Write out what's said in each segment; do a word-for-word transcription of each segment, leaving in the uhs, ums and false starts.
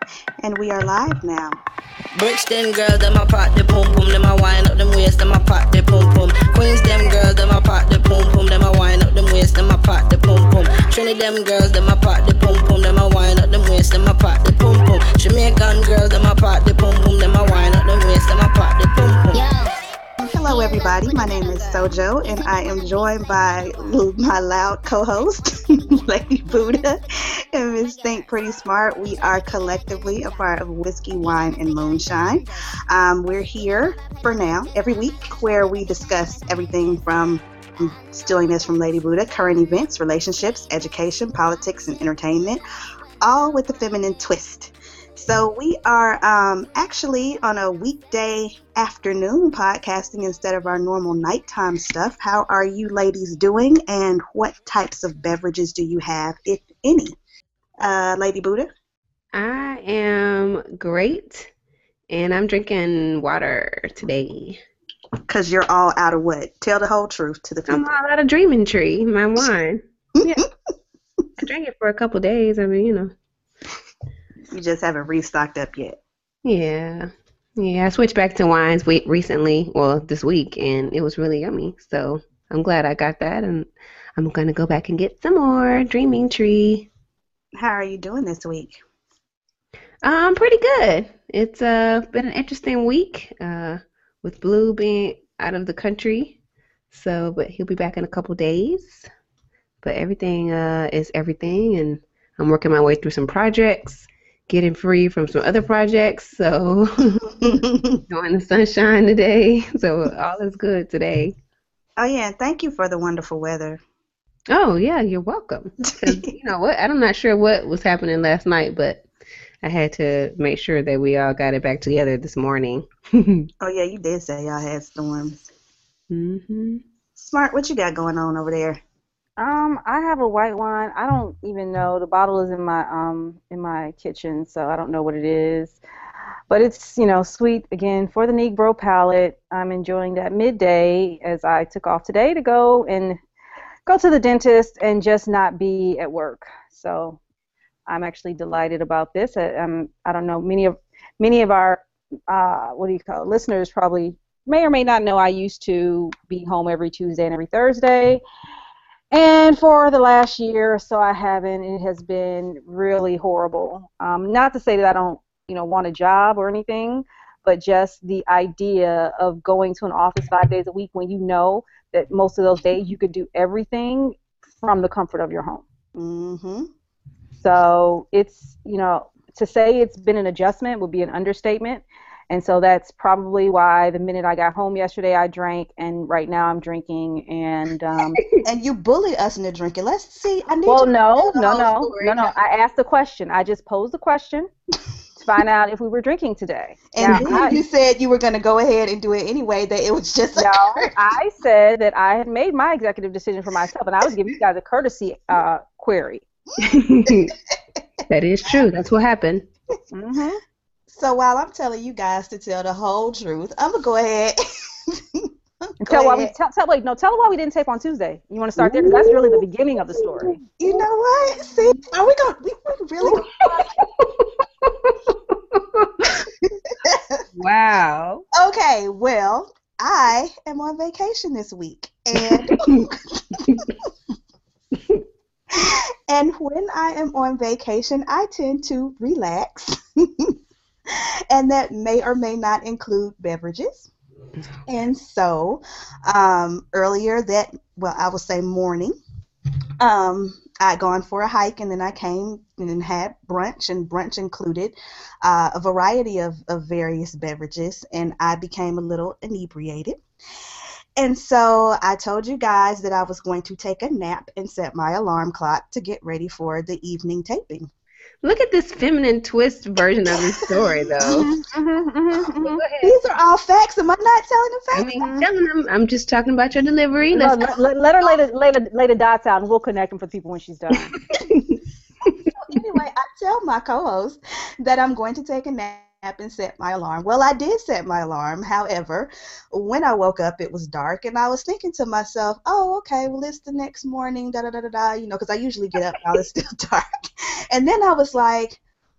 And we are live now. Bricks them girls, them a pop the pum pum, them a wind up them waist, them a pop the pum pum. Queens them girls, them a pop the pum pum, them a wind up them waist, them a pop the pum pum. Trinity them girls, them a pop the pum pum, them a wind up them waist, them a pop the pum pum. Jamaican girls, them a pop the pum pum, them a wind up them waist, them a pop the pum pum. Yeah. Hello, everybody. My name is Sojo, and I am joined by my loud co-host, Lady Buddha, and Miss Think Pretty Smart. We are collectively a part of Whiskey, Wine, and Moonshine. Um, we're here for now every week, where we discuss everything from stealing this from Lady Buddha, current events, relationships, education, politics, and entertainment, all with a feminine twist. So we are um, actually on a weekday afternoon podcasting instead of our normal nighttime stuff. How are you ladies doing, and what types of beverages do you have, if any? Uh, Lady Buddha? I am great, and I'm drinking water today. Because you're all out of what? Tell the whole truth to the people. I'm all out of Dreaming Tree, my wine. Yeah. I drank it for a couple days. I mean, you know. You just haven't restocked up yet. Yeah. Yeah, I switched back to wines we- recently, well, this week, and it was really yummy. So I'm glad I got that, and I'm going to go back and get some more Dreaming Tree. How are you doing this week? Um, pretty good. It's uh, been an interesting week uh, with Blue being out of the country. So, but he'll be back in a couple days. But everything uh, is everything, and I'm working my way through some projects. Getting free from some other projects, so enjoying the sunshine today. So all is good today. Oh yeah, thank you for the wonderful weather. Oh yeah, you're welcome. 'Cause, you know what? I'm not sure what was happening last night, but I had to make sure that we all got it back together this morning. Oh yeah, you did say y'all had storms. Mhm. Smart, what you got going on over there? Um, I have a white wine. I don't even know. The bottle is in my um in my kitchen, so I don't know what it is. But it's, you know, sweet again for the Negro palate. I'm enjoying that midday as I took off today to go and go to the dentist and just not be at work. So I'm actually delighted about this. I, um, I don't know, many of many of our uh what do you call it, listeners probably may or may not know I used to be home every Tuesday and every Thursday. And for the last year or so, I haven't. It has been really horrible. Um, not to say that I don't, you know, want a job or anything, but just the idea of going to an office five days a week when you know that most of those days you could do everything from the comfort of your home. Mm-hmm. So it's, you know, to say it's been an adjustment would be an understatement. And so that's probably why the minute I got home yesterday, I drank, and right now I'm drinking. And um, and you bullied us into drinking. Let's see. I need. Well, you no, to no, no, story. no, no. I asked the question. I just posed the question to find out if we were drinking today. And now, then I, you said you were going to go ahead and do it anyway. That it was just. No, I said that I had made my executive decision for myself, and I was giving you guys a courtesy uh, query. That is true. That's what happened. Mm-hmm. So while I'm telling you guys to tell the whole truth, I'm gonna go ahead. and tell why we tell, tell wait no tell them why we didn't tape on Tuesday. You want to start there because that's really the beginning of the story. You know what? See, are we gonna we, we really? Wow. Okay, well, I am on vacation this week, and and when I am on vacation, I tend to relax. And that may or may not include beverages. And so um, earlier that, well, I will say morning, um, I'd gone for a hike, and then I came and had brunch, and brunch included uh, a variety of, of various beverages, and I became a little inebriated. And so I told you guys that I was going to take a nap and set my alarm clock to get ready for the evening taping. Look at this feminine twist version of the story, though. Mm-hmm, mm-hmm, mm-hmm. These are all facts. Am I not telling the facts? I mean, I'm telling them. I'm just talking about your delivery. Let, Let's let, let her lay the, lay, the, lay the dots out, and we'll connect them for people when she's done. Anyway, I tell my co-host that I'm going to take a nap and set my alarm. Well, I did set my alarm. However, when I woke up, it was dark, and I was thinking to myself, oh, okay, well, it's the next morning, da da da da da, you know, because I usually get up while it's still dark. And then I was like,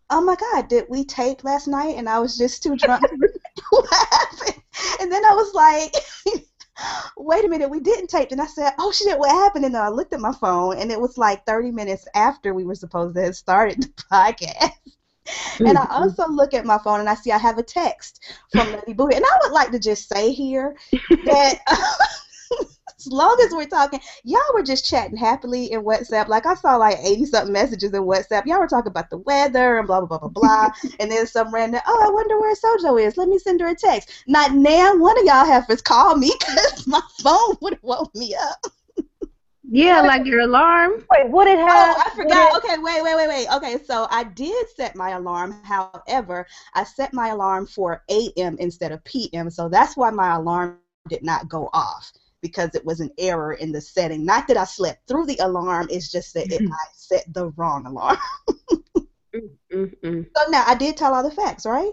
oh my God, did we tape last night? And I was just too drunk to remember what happened. And then I was like, wait a minute, we didn't tape. And I said, oh shit, what happened? And then I looked at my phone, and it was like thirty minutes after we were supposed to have started the podcast. And I also look at my phone, and I see I have a text from Lady Boo. And I would like to just say here that as long as we're talking, y'all were just chatting happily in WhatsApp. Like, I saw like eighty-something messages in WhatsApp. Y'all were talking about the weather and blah, blah, blah, blah, blah. And then some random, oh, I wonder where Sojo is. Let me send her a text. Not now one of y'all have to call me because my phone would have woke me up. Yeah, like your alarm. Wait, what it have? Oh, I forgot. Okay, wait, wait, wait, wait. Okay, so I did set my alarm. However, I set my alarm for A M instead of P M. So that's why my alarm did not go off, because it was an error in the setting. Not that I slept through the alarm. It's just that it, I set the wrong alarm. Mm-mm. So now I did tell all the facts, right?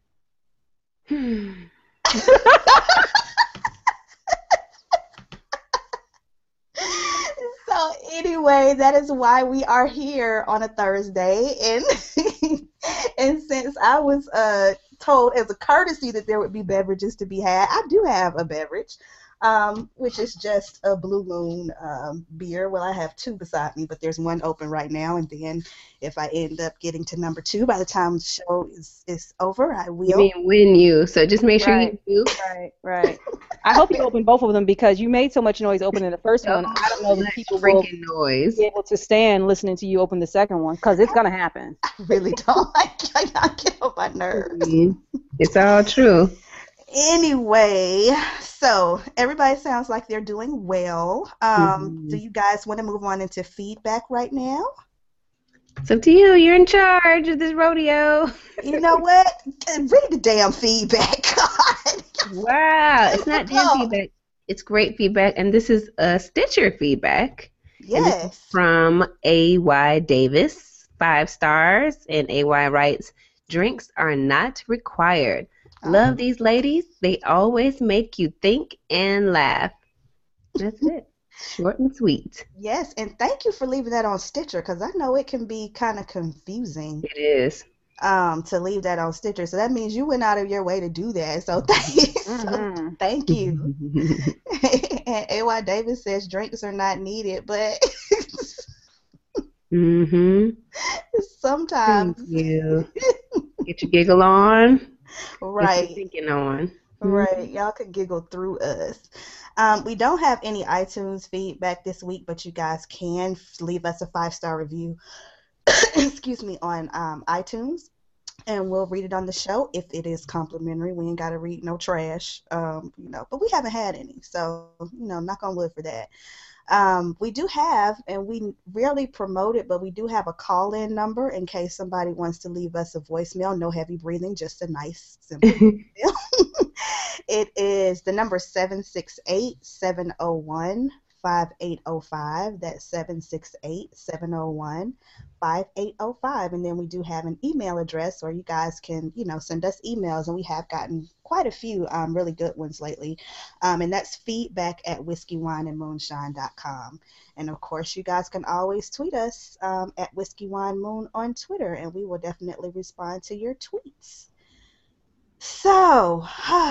So anyway, that is why we are here on a Thursday, and and since I was uh, told as a courtesy that there would be beverages to be had, I do have a beverage, um, which is just a Blue Moon um, beer. Well, I have two beside me, but there's one open right now, and then if I end up getting to number two by the time the show is, is over, I will. You mean when you, so just make sure Right. you do. Right, right. I hope you open both of them, because you made so much noise opening the first one. I don't know That that people will freaking noise. be able to stand listening to you open the second one, because it's going to happen. I really don't like y'all get on my nerves. Mhm. It's all true. Anyway, so everybody sounds like they're doing well. Um, Mhm. Do you guys want to move on into feedback right now? It's up to you. You're in charge of this rodeo. You know what? Read the damn feedback. God. Wow. It's not damn Oh. feedback. It's great feedback. And this is a Stitcher feedback. And this is Yes. from A Y Davis, five stars. And A Y writes, drinks are not required. Love these ladies. They always make you think and laugh. That's it. Short and sweet. Yes, and thank you for leaving that on Stitcher, because I know it can be kind of confusing It is. um, to leave that on Stitcher. So that means you went out of your way to do that. So thank, so Mhm. thank you. And A Y Davis says drinks are not needed, but Mm-hmm. sometimes, Thank you. Get your giggle on. Get right. your thinking on. Right, y'all can giggle through us. Um, we don't have any iTunes feedback this week, but you guys can f- leave us a five-star review, excuse me, on um, iTunes, and we'll read it on the show if it is complimentary. We ain't got to read no trash, um, you know, but we haven't had any, so, you know, knock on wood for that. Um, we do have, and we rarely promote it, but we do have a call-in number in case somebody wants to leave us a voicemail. No heavy breathing, just a nice, simple voicemail. It is the number seven six eight, seven oh one, five eight oh five. That's seven six eight, seven oh one, five eight oh five. And then we do have an email address where you guys can, you know, send us emails, and we have gotten quite a few um, really good ones lately. Um, and that's feedback at whiskey wine and moonshine dot com. And of course, you guys can always tweet us um, at Whiskey Wine Moon on Twitter, and we will definitely respond to your tweets. So,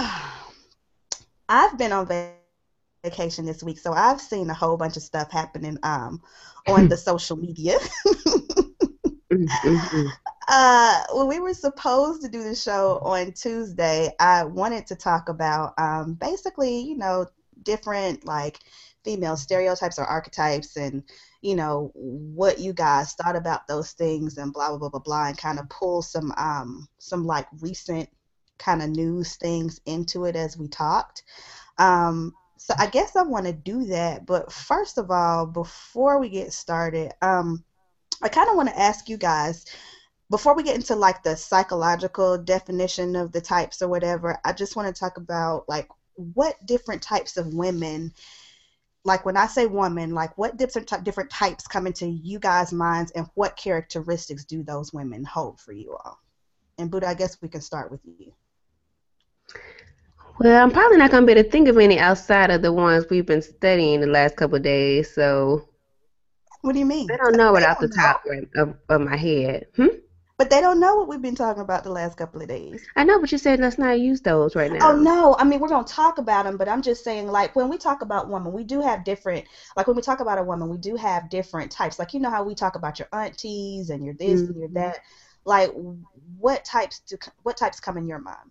I've been on va- vacation this week, so I've seen a whole bunch of stuff happening um, on the social media. Mm-hmm. Uh, when we were supposed to do the show on Tuesday, I wanted to talk about um, basically, you know, different like female stereotypes or archetypes, and you know what you guys thought about those things, and blah blah blah blah blah, and kind of pull some um some like recent kind of news things into it as we talked. Um, so I guess I want to do that, but first of all, before we get started, um, I kind of want to ask you guys, before we get into like the psychological definition of the types or whatever, I just want to talk about like what different types of women, like when I say woman, like what different ty- different types come into you guys' minds, and what characteristics do those women hold for you all? And Buddha, I guess we can start with you. Well, I'm probably not going to be able to think of any outside of the ones we've been studying the last couple of days, so What do you mean? I don't know it They off the don't know. top right- of, of my head. Hmm? But they don't know what we've been talking about the last couple of days. I know, but you said let's not use those right now. Oh, no. I mean, we're going to talk about them, but I'm just saying, like, when we talk about women, we do have different, like, when we talk about a woman, we do have different types. Like, you know how we talk about your aunties and your this and your Mhm. that. Like, what types do, what types come in your mind?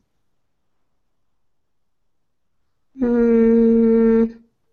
Hmm.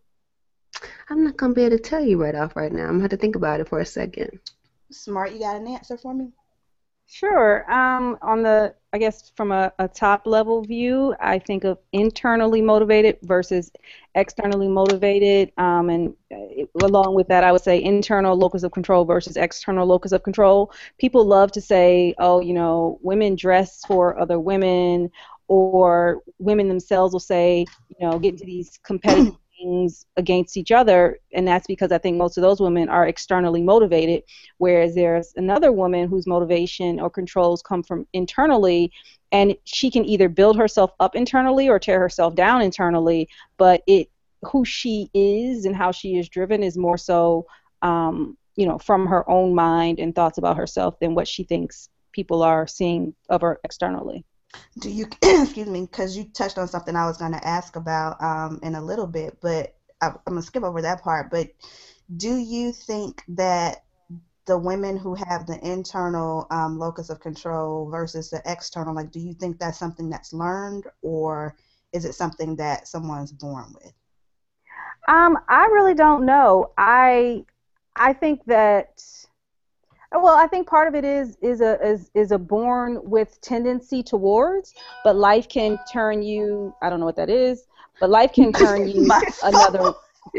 I'm not gonna be able to tell you right off right now. I'm gonna have to think about it for a second. Smart, you got an answer for me? Sure. Um, on the, I guess from a, a top level view, I think of internally motivated versus externally motivated. Um, and uh, along with that, I would say internal locus of control versus external locus of control. People love to say, oh, you know, women dress for other women, or women themselves will say, you know, get into these competitive things against each other. And that's because I think most of those women are externally motivated. Whereas there's another woman whose motivation or controls come from internally, and she can either build herself up internally or tear herself down internally, but it who she is and how she is driven is more so um, you know, from her own mind and thoughts about herself than what she thinks people are seeing of her externally. Do you, excuse me, because you touched on something I was going to ask about um, in a little bit, but I, I'm going to skip over that part. But do you think that the women who have the internal um, locus of control versus the external, like, do you think that's something that's learned, or is it something that someone's born with? Um, I really don't know. I I think that well, I think part of it is is a is is a born with tendency towards, but life can turn you. I don't know what that is, but life can turn you My another.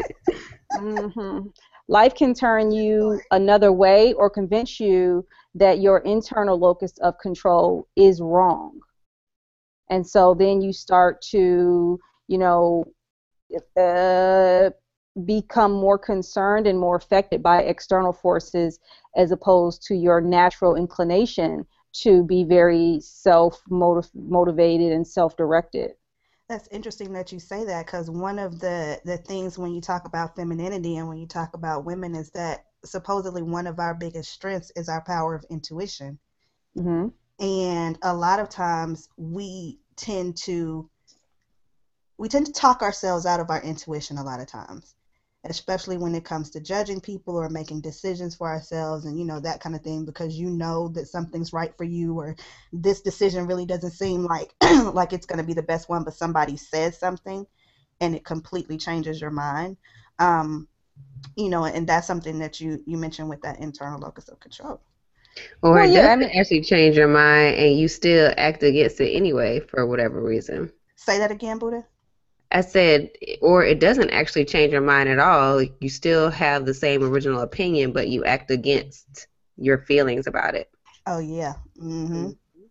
hmm Life can turn you another way or convince you that your internal locus of control is wrong, and so then you start to, you know, uh, become more concerned and more affected by external forces as opposed to your natural inclination to be very self-motivated and self-directed. That's interesting that you say that, because one of the the things when you talk about femininity and when you talk about women is that supposedly one of our biggest strengths is our power of intuition. hmm And a lot of times we tend to we tend to talk ourselves out of our intuition a lot of times, especially when it comes to judging people or making decisions for ourselves and, you know, that kind of thing, because you know that something's right for you, or this decision really doesn't seem like like it's going to be the best one, but somebody says something and it completely changes your mind. Um, you know, and that's something that you you mentioned with that internal locus of control. Or Well, it yeah, I doesn't mean, actually change your mind and you still act against it anyway for whatever reason. Say that again, Buddha. I said, or it doesn't actually change your mind at all. You still have the same original opinion, but you act against your feelings about it. Oh yeah. Mm-hmm.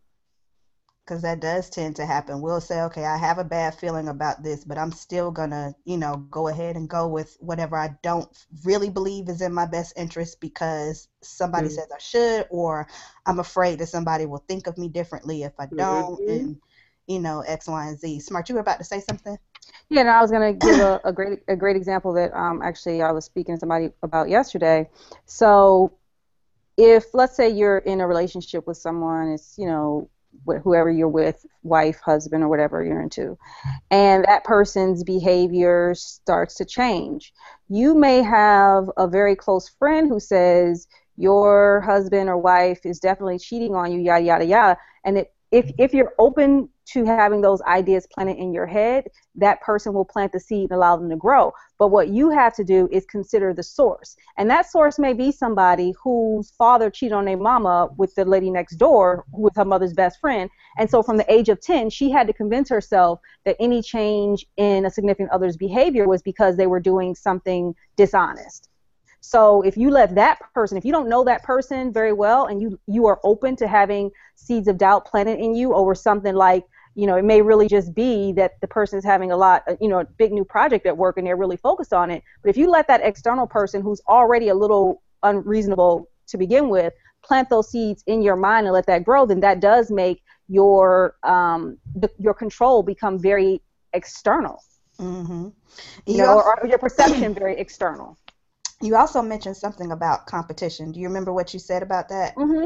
Because that does tend to happen. We'll say, okay, I have a bad feeling about this, but I'm still gonna, you know, go ahead and go with whatever I don't really believe is in my best interest because somebody Mm-hmm. says I should, or I'm afraid that somebody will think of me differently if I don't, Mm-hmm. and you know, X, Y, and Z. Smart, you were about to say something? yeah, and I was going to give a, a great a great example that um, actually I was speaking to somebody about yesterday. So if let's say you're in a relationship with someone, it's, you know, wh- whoever you're with, wife, husband, or whatever you're into, and that person's behavior starts to change. You may have a very close friend who says your husband or wife is definitely cheating on you, yada yada yada, and it, if if you're open to having those ideas planted in your head, that person will plant the seed and allow them to grow. But what you have to do is consider the source, and that source may be somebody whose father cheated on their mama with the lady next door, who was her mother's best friend. And so from the age of ten, she had to convince herself that any change in a significant other's behavior was because they were doing something dishonest. So if you let that person, if you don't know that person very well, and you you are open to having seeds of doubt planted in you over something like, you know, it may really just be that the person is having a lot, you know, a big new project at work and they're really focused on it. But if you let that external person who's already a little unreasonable to begin with plant those seeds in your mind and let that grow, then that does make your um, the, your control become very external, Mm-hmm. you You know, also, or, or your perception very external. you also mentioned something about competition. Do you remember what you said about that? hmm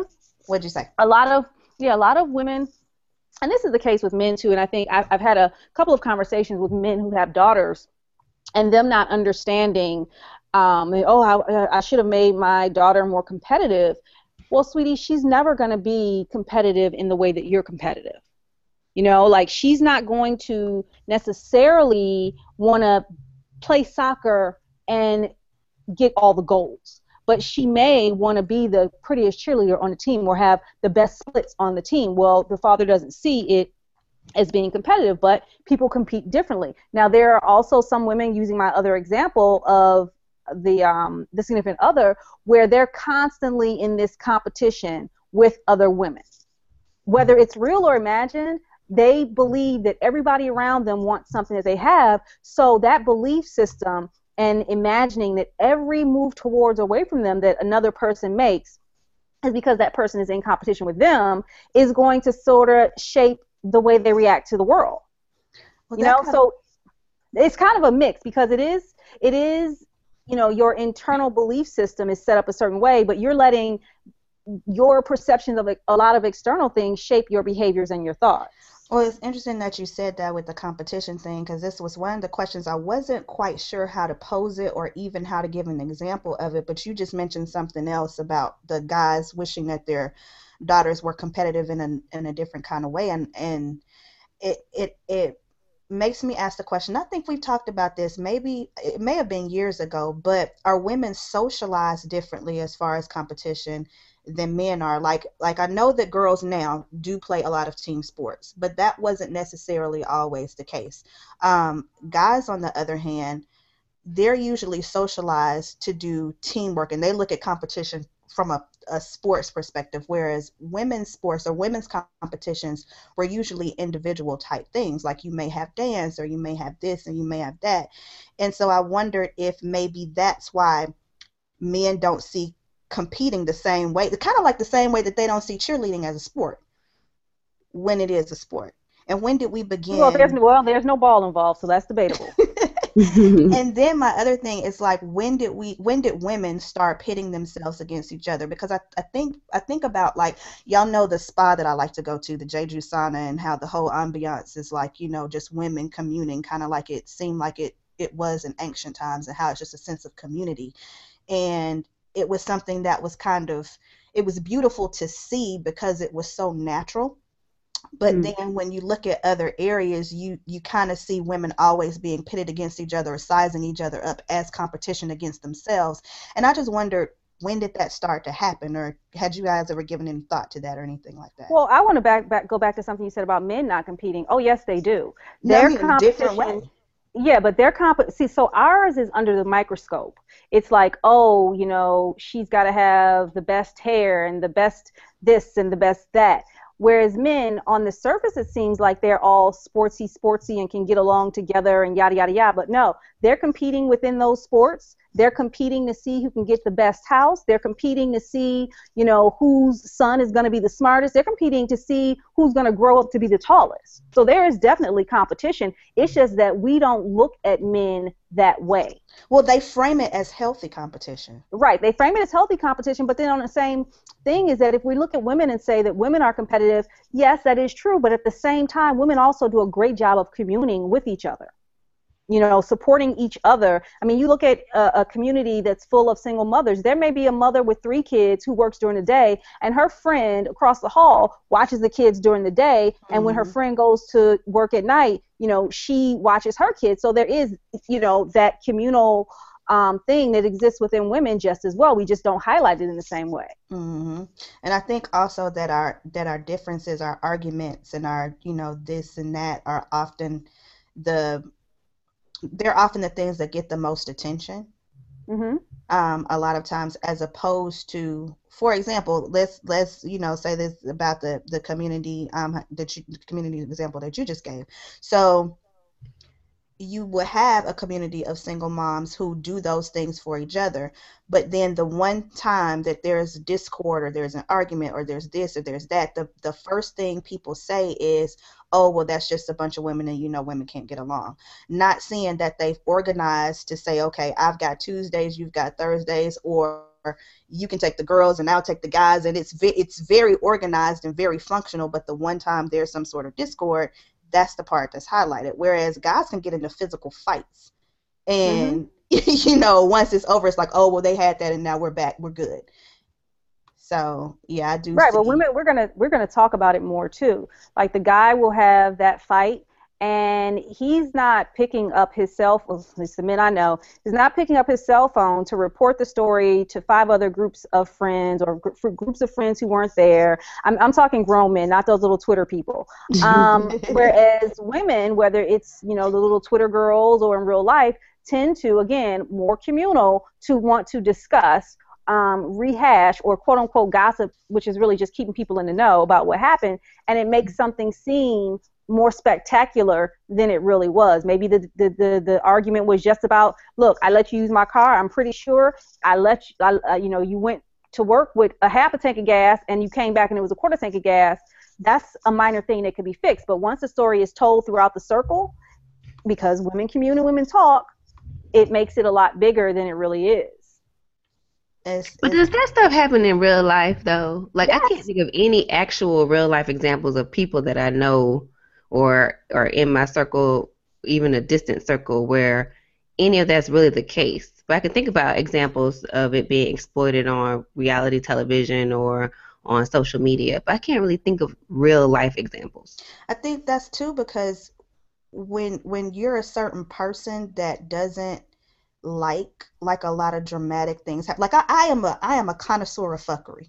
What'd you say? A lot of yeah, a lot of women, and this is the case with men too. And I think I've, I've had a couple of conversations with men who have daughters, and them not understanding. Um, oh, I, I should have made my daughter more competitive. Well, sweetie, she's never going to be competitive in the way that you're competitive. You know, like she's not going to necessarily want to play soccer and get all the goals, but she may want to be the prettiest cheerleader on the team or have the best splits on the team. Well, the father doesn't see it as being competitive, but people compete differently. Now, there are also some women, using my other example of the um, the significant other, where they're constantly in this competition with other women. Whether it's real or imagined, they believe that everybody around them wants something that they have, so that belief system and imagining that every move towards or away from them that another person makes is because that person is in competition with them is going to sort of shape the way they react to the world. Well, you know, so it's kind of a mix because it is, it is, you know, your internal belief system is set up a certain way, but you're letting your perceptions of a lot of external things shape your behaviors and your thoughts. Well, it's interesting that you said that with the competition thing, because this was one of the questions I wasn't quite sure how to pose it or even how to give an example of it, but you just mentioned something else about the guys wishing that their daughters were competitive in a in a different kind of way, and and it it it makes me ask the question. I think we've talked about this, maybe it may have been years ago, but are women socialized differently as far as competition than men are? Like like I know that girls now do play a lot of team sports, but that wasn't necessarily always the case. Um, guys, on the other hand, they're usually socialized to do teamwork, and they look at competition from a, a sports perspective, whereas women's sports or women's competitions were usually individual type things, like you may have dance or you may have this and you may have that. And so I wondered if maybe that's why men don't see competing the same way, kind of like the same way that they don't see cheerleading as a sport when it is a sport. And when did we begin? Well, there's, well, there's no ball involved, so that's debatable. And then my other thing is, like, when did we when did women start pitting themselves against each other? Because I, I think I think about, like, y'all know the spa that I like to go to, the Jeju sauna, and how the whole ambiance is like, you know, just women communing, kind of like it seemed like it it was in ancient times, and how it's just a sense of community. And it was something that was kind of, it was beautiful to see because it was so natural. But mm. then when you look at other areas, you, you kind of see women always being pitted against each other or sizing each other up as competition against themselves. And I just wondered, when did that start to happen? Or had you guys ever given any thought to that or anything like that? Well, I want to back, back go back to something you said about men not competing. Oh, yes, they do. No, Their I mean, in a different way. Yeah, but their comp. See, so ours is under the microscope. It's like, oh, you know, she's got to have the best hair and the best this and the best that. Whereas men, on the surface, it seems like they're all sportsy, sportsy, and can get along together and yada, yada, yada. But no, they're competing within those sports. They're competing to see who can get the best house. They're competing to see, you know, whose son is going to be the smartest. They're competing to see who's going to grow up to be the tallest. So there is definitely competition. It's just that we don't look at men that way. Well, they frame it as healthy competition. Right. They frame it as healthy competition, but then on the same thing is that if we look at women and say that women are competitive, yes, that is true, but at the same time, women also do a great job of communing with each other. You know, supporting each other. I mean, you look at a, a community that's full of single mothers. There may be a mother with three kids who works during the day, and her friend across the hall watches the kids during the day, and mm-hmm. when her friend goes to work at night, you know, she watches her kids. So there is, you know, that communal um, thing that exists within women just as well. We just don't highlight it in the same way. Mm-hmm. And I think also that our that our differences, our arguments, and our, you know, this and that are often the they're often the things that get the most attention. Mm-hmm. Um, a lot of times, as opposed to, for example, let's let's you know say this about the the community um that you, the community example that you just gave. So you will have a community of single moms who do those things for each other. But then the one time that there's discord or there's an argument or there's this or there's that, the, the first thing people say is, oh, well, that's just a bunch of women and you know women can't get along. Not seeing that they've organized to say, okay, I've got Tuesdays, you've got Thursdays, or you can take the girls and I'll take the guys. And it's, ve- it's very organized and very functional. But the one time there's some sort of discord, that's the part that's highlighted. Whereas guys can get into physical fights. And, mm-hmm. you know, once it's over, it's like, oh, well, they had that and now we're back. We're good. So, yeah, I do. Right. see. But women, we're going to we're gonna talk about it more, too. Like the guy will have that fight and he's not picking up his cell phone, at least the men I know, he's not picking up his cell phone to report the story to five other groups of friends or gr- groups of friends who weren't there. I'm, I'm talking grown men, not those little Twitter people. Um, whereas women, whether it's, you know, the little Twitter girls or in real life, tend to, again, more communal to want to discuss, um, rehash, or quote unquote gossip, which is really just keeping people in the know about what happened. And it makes something seem more spectacular than it really was. Maybe the, the the the argument was just about, look, I let you use my car. I'm pretty sure I let you, I, uh, you know, you went to work with a half a tank of gas and you came back and it was a quarter tank of gas. That's a minor thing that could be fixed. But once the story is told throughout the circle, because women commune and women talk, it makes it a lot bigger than it really is. It's, But it's, does that stuff happen in real life though? Like Yes. I can't think of any actual real life examples of people that I know or or in my circle, even a distant circle, where any of that's really the case. But I can think about examples of it being exploited on reality television or on social media, but I can't really think of real life examples. I think that's too because when when you're a certain person that doesn't like like a lot of dramatic things hap- like I, I am a I am a connoisseur of fuckery.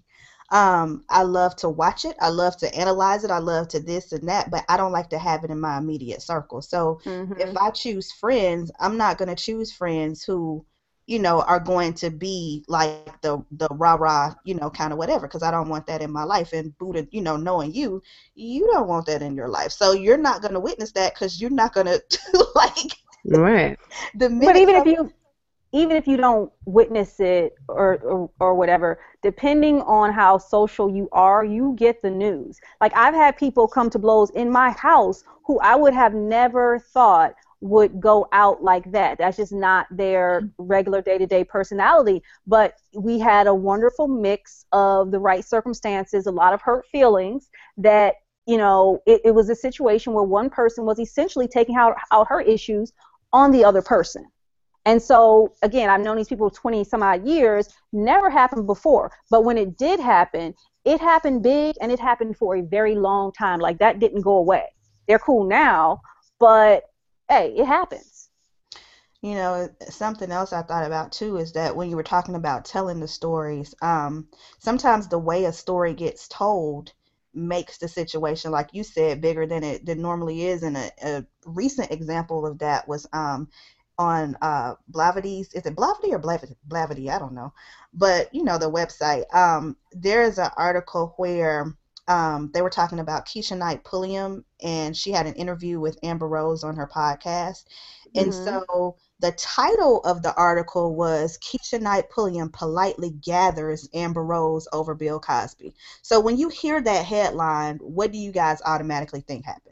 um I love to watch it, I love to analyze it, I love to this and that, but I don't like to have it in my immediate circle. So Mm-hmm. if I choose friends, I'm not going to choose friends who, you know, are going to be like the the rah rah, you know, kind of whatever, because I don't want that in my life. And Buddha, you know, knowing you, you don't want that in your life. So you're not going to witness that because you're not going to like Right. the minute. But even if some- you even if you don't witness it or, or or whatever, depending on how social you are, you get the news. Like I've had people come to blows in my house who I would have never thought would go out like that. That's just not their regular day-to-day personality. But we had a wonderful mix of the right circumstances, a lot of hurt feelings that, you know, it, it was a situation where one person was essentially taking out, out her issues on the other person. And so, again, I've known these people twenty some odd years, never happened before. But when it did happen, it happened big and it happened for a very long time. Like that didn't go away. They're cool now, but hey, it happens. You know, something else I thought about too is that when you were talking about telling the stories, um, sometimes the way a story gets told makes the situation, like you said, bigger than it than normally is. And a, a recent example of that was um, on uh, Blavity's, is it Blavity or Blavity? Blavity, I don't know. But, you know, the website, um, there is an article where um, they were talking about Keisha Knight Pulliam, and she had an interview with Amber Rose on her podcast. And Mhm. so the title of the article was Keisha Knight Pulliam politely gathers Amber Rose over Bill Cosby. So when you hear that headline, what do you guys automatically think happened?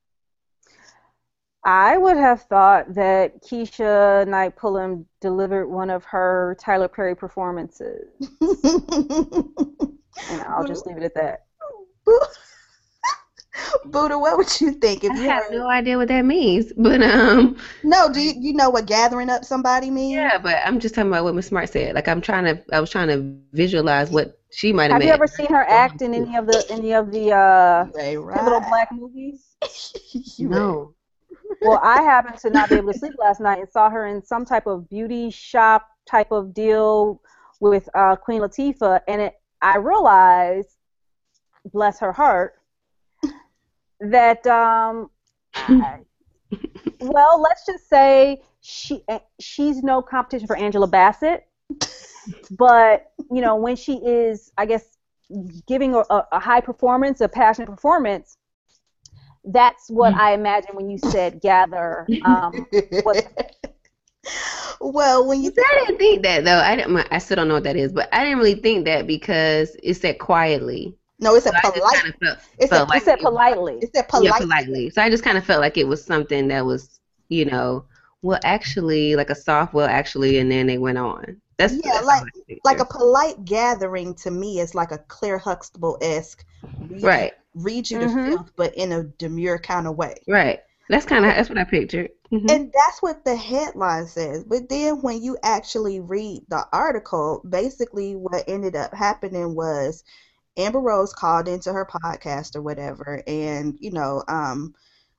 I would have thought that Keisha Knight Pulliam delivered one of her Tyler Perry performances. And I'll just leave it at that. Buddha, what would you think if I you have heard? no idea what that means, but um, No, do you, you know what gathering up somebody means? yeah, but I'm just talking about what Miss Smart said. Like I'm trying to, I was trying to visualize what she might have Have you meant. ever seen her act in any of the any of the uh, You ain't pivotal right. black movies? You ain't- No. Well, I happened to not be able to sleep last night and saw her in some type of beauty shop type of deal with uh, Queen Latifah, and it, I realized, bless her heart, that um, I- well, let's just say she she's no competition for Angela Bassett, but you know when she is, I guess, giving a, a high performance, a passionate performance, that's what I imagine when you said gather. Um, what Well, when you See, I didn't think that though. I didn't. I still don't know what that is, but I didn't really think that because it said quietly. no, it's So a I just polite. kind of felt It's a felt you like said it was, politely. it's a yeah, polite. politely. So I just kind of felt like it was something that was, you know, well, actually, like a soft, well, actually, and then they went on. That's Yeah, that's like all I like a picture. polite gathering to me is like a Claire Huxtable-esque read you Right, read you to Mm-hmm. filth, but in a demure kind of way. right. That's kind of that's what I pictured. Hmm. And that's what the headline says. But then when you actually read the article, basically what ended up happening was Amber Rose called into her podcast or whatever, and you know, um,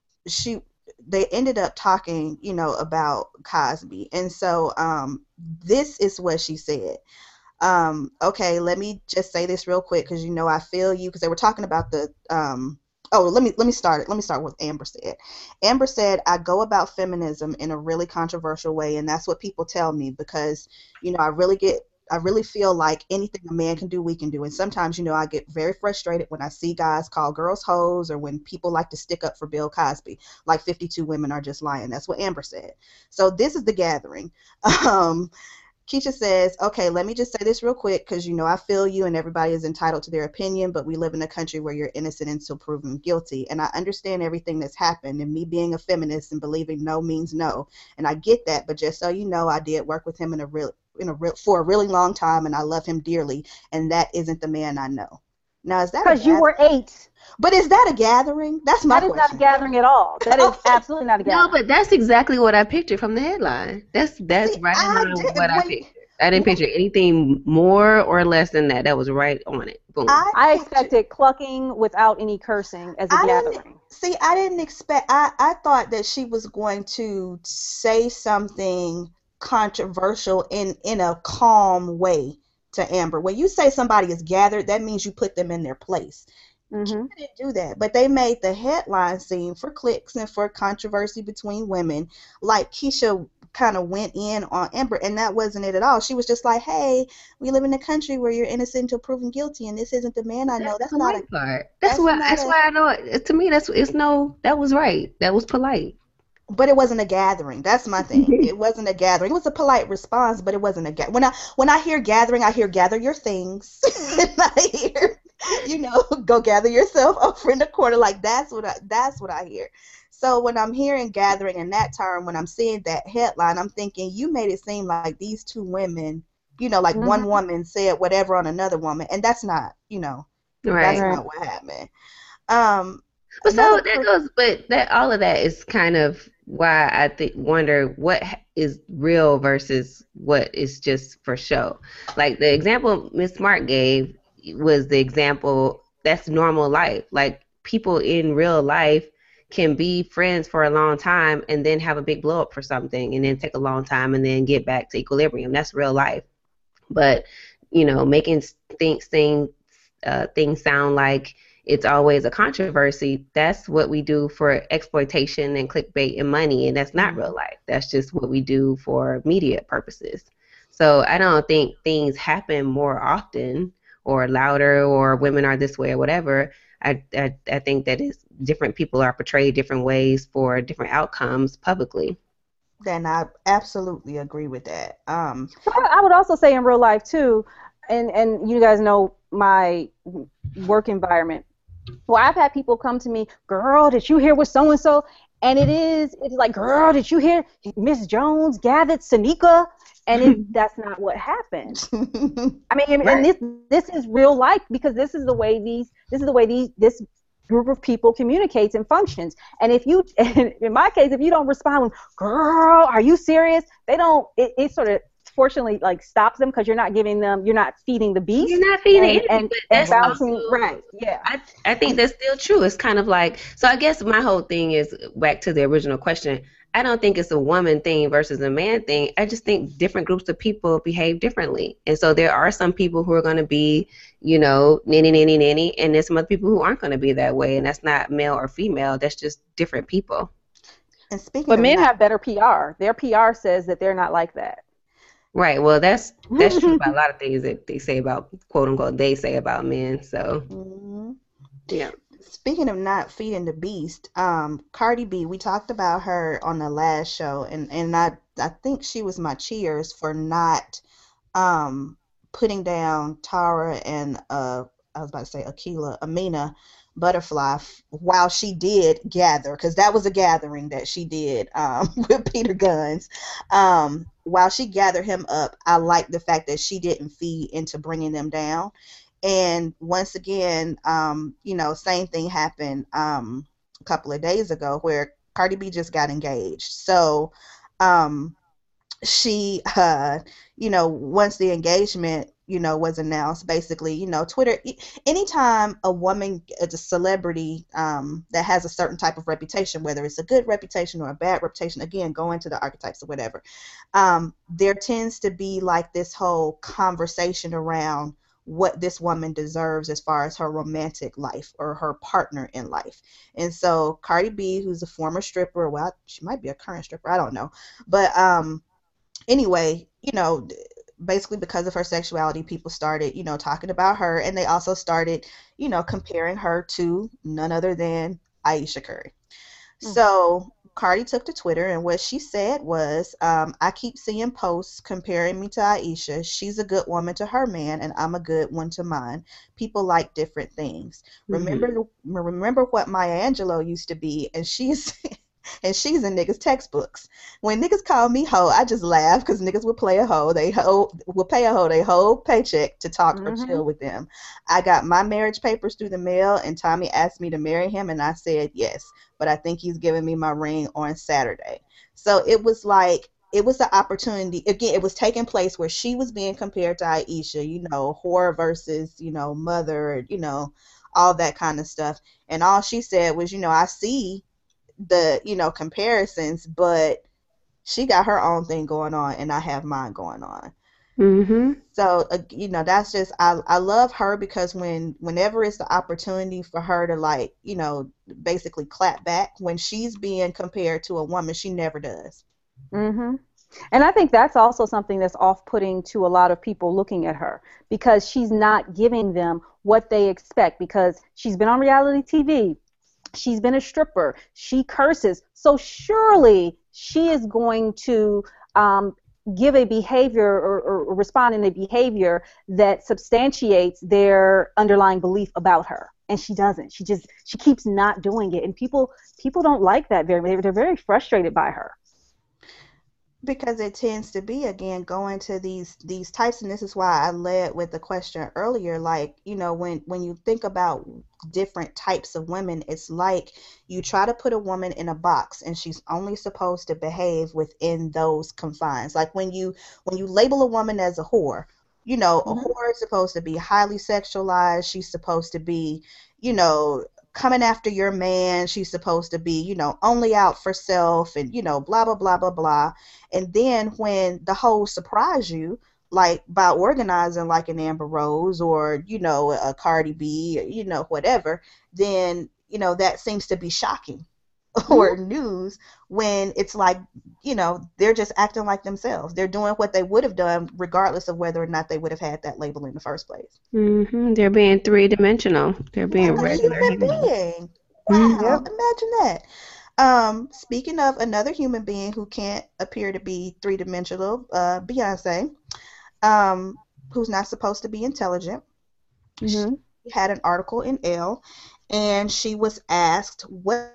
she they ended up talking, you know, about Cosby. And so um, this is what she said. Um, okay, let me just say this real quick because you know I feel you because they were talking about the um oh let me let me start it. Let me start with Amber said. Amber said, I go about feminism in a really controversial way, and that's what people tell me because, you know, I really get I really feel like anything a man can do, we can do. And sometimes, you know, I get very frustrated when I see guys call girls hoes or when people like to stick up for Bill Cosby, like fifty-two women are just lying. That's what Amber said. So this is the gathering. Um, Keisha says, okay, let me just say this real quick because you know I feel you and everybody is entitled to their opinion, but we live in a country where you're innocent until proven guilty. And I understand everything that's happened and me being a feminist and believing no means no. And I get that, but just so you know, I did work with him in a real in a real for a really long time and I love him dearly, and that isn't the man I know. Now is that a Because you were gathering? eight. But is that a gathering? That's my That is not a question. gathering at all. That is Okay. absolutely not a No, gathering. but that's exactly what I pictured from the headline. That's that's See, right in I line with what didn't I when pictured. I didn't when picture anything more or less than that. That was right on it. Boom. I I pictured expected clucking without any cursing as a I didn't gathering. see. I didn't expect. I I thought that she was going to say something controversial in in a calm way to Amber. When you say somebody is gathered, that means you put them in their place. Mm-hmm. Keisha didn't do that, but they made the headline seem for clicks and for controversy between women, like Keisha kind of went in on Amber, and that wasn't it at all. She was just like, "Hey, we live in a country where you're innocent until proven guilty, and this isn't the man I That's know. the That's not a. polite part. That's That's why. not That's a. why I know it. To me, that's it's no. That was right. That was polite. But it wasn't a gathering. That's my thing. It wasn't a gathering. It was a polite response, but it wasn't a ga- when I when I hear gathering, I hear gather your things. And I hear, you know, go gather yourself over in the corner. Like that's what I that's what I hear. So when I'm hearing gathering in that term, when I'm seeing that headline, I'm thinking you made it seem like these two women, you know, like one Mm-hmm. woman said whatever on another woman, and that's not, you know, that's Right. Right. not what happened. Um, But another so that per- goes. But that all of that is kind of why I think wonder what h- is real versus what is just for show. Like the example Miss Smart gave was the example that's normal life. Like people in real life can be friends for a long time and then have a big blow up for something and then take a long time and then get back to equilibrium. That's real life. But you know, making things things uh, things sound like it's always a controversy. That's what we do for exploitation and clickbait and money, and that's not real Mhm. life. That's just what we do for media purposes. So I don't think things happen more often or louder or women are this way or whatever. I, I, I think that is different people are portrayed different ways for different outcomes publicly. Then I absolutely agree with that. Um, I I would also say in real life too, and and you guys know my work environment. Well, I've had people come to me, girl, did you hear what so and so? And it is, it's like, girl, did you hear Miss Jones gathered Sanika? And it that's not what happened. I mean, and, and Right. this this is real life because this is the way these this is the way these this group of people communicates and functions. And if you, in my case, if you don't respond with, girl, are you serious? They don't. It, it sort of fortunately like stops them because you're not giving them, you're not feeding the beast You're not feeding the and enemy, and but and that's bouncing also right. Yeah. I I think that's still true. It's kind of like so. I guess my whole thing is back to the original question. I don't think it's a woman thing versus a man thing. I just think different groups of people behave differently, and so there are some people who are going to be, you know, nanny nanny nanny, and there's some other people who aren't going to be that way, and that's not male or female. That's just different people. and speaking But of men not, have better P R. Their P R says that they're not like that. Right. Well, that's that's true about a lot of things that they say about quote unquote they say about men. So Mhm. yeah. speaking of not feeding the beast, um, Cardi B, we talked about her on the last show, and and I I think she was my cheers for not um putting down Tara and uh I was about to say Akila, Amina Butterfly f- while she did gather, because that was a gathering that she did um with Peter Guns. Um while she gathered him up, I like the fact that she didn't feed into bringing them down. And once again, um, you know, same thing happened um a couple of days ago where Cardi B just got engaged. So um she uh you know, once the engagement, you know, was announced, basically, you know, Twitter, e- anytime a woman is a celebrity um that has a certain type of reputation, whether it's a good reputation or a bad reputation, again, go into the archetypes or whatever, um there tends to be like this whole conversation around what this woman deserves as far as her romantic life or her partner in life. And so Cardi B, who's a former stripper, well, she might be a current stripper, I don't know, but um anyway, you know, basically because of her sexuality, people started, you know, talking about her, and they also started, you know, comparing her to none other than Aisha Curry. Mm. So Cardi took to Twitter, and what she said was, um, I keep seeing posts comparing me to Aisha. She's a good woman to her man, and I'm a good one to mine. People like different things. Hmm. Remember, remember what Maya Angelou used to be, and she's and she's in niggas' textbooks. When niggas call me hoe, I just laugh because niggas will play a hoe. They hoe will pay a hoe their whole paycheck to talk or Mhm. chill with them. I got my marriage papers through the mail, and Tommy asked me to marry him, and I said yes. But I think he's giving me my ring on Saturday. So it was like it was the opportunity. Again, it was taking place where she was being compared to Aisha, you know, whore versus, you know, mother, you know, all that kind of stuff. And all she said was, you know, I see the, you know, comparisons, but she got her own thing going on and I have mine going on. Hmm. So uh, you know, that's just, I I love her because when whenever it's the opportunity for her to, like, you know, basically clap back when she's being compared to a woman, she never does. Mhm. And I think that's also something that's off-putting to a lot of people looking at her because she's not giving them what they expect because she's been on reality T V. She's been a stripper. She curses. So surely she is going to um, give a behavior or, or respond in a behavior that substantiates their underlying belief about her. And she doesn't. She just she keeps not doing it. And people people don't like that very much. They're very frustrated by her. Because it tends to be, again, going to these these types, and this is why I led with the question earlier, like, you know, when when you think about different types of women, it's like you try to put a woman in a box and she's only supposed to behave within those confines. Like when you when you label a woman as a whore, you know, a Hmm. whore is supposed to be highly sexualized, she's supposed to be, you know, coming after your man, she's supposed to be, you know, only out for self, and, you know, blah blah blah blah blah. And then when the hoes surprise you, like by organizing like an Amber Rose or, you know, a Cardi B, you know, whatever, then, you know, that seems to be shocking or Hmm. news when it's like, you know, they're just acting like themselves. They're doing what they would have done regardless of whether or not they would have had that label in the first place. Hmm. They're being three dimensional. They're being Like a regular human humans. being. Wow, Hmm. Yep. imagine that. Um, speaking of another human being who can't appear to be three dimensional, uh, Beyonce, um, who's not supposed to be intelligent. She Hmm. had an article in Elle, and she was asked, "What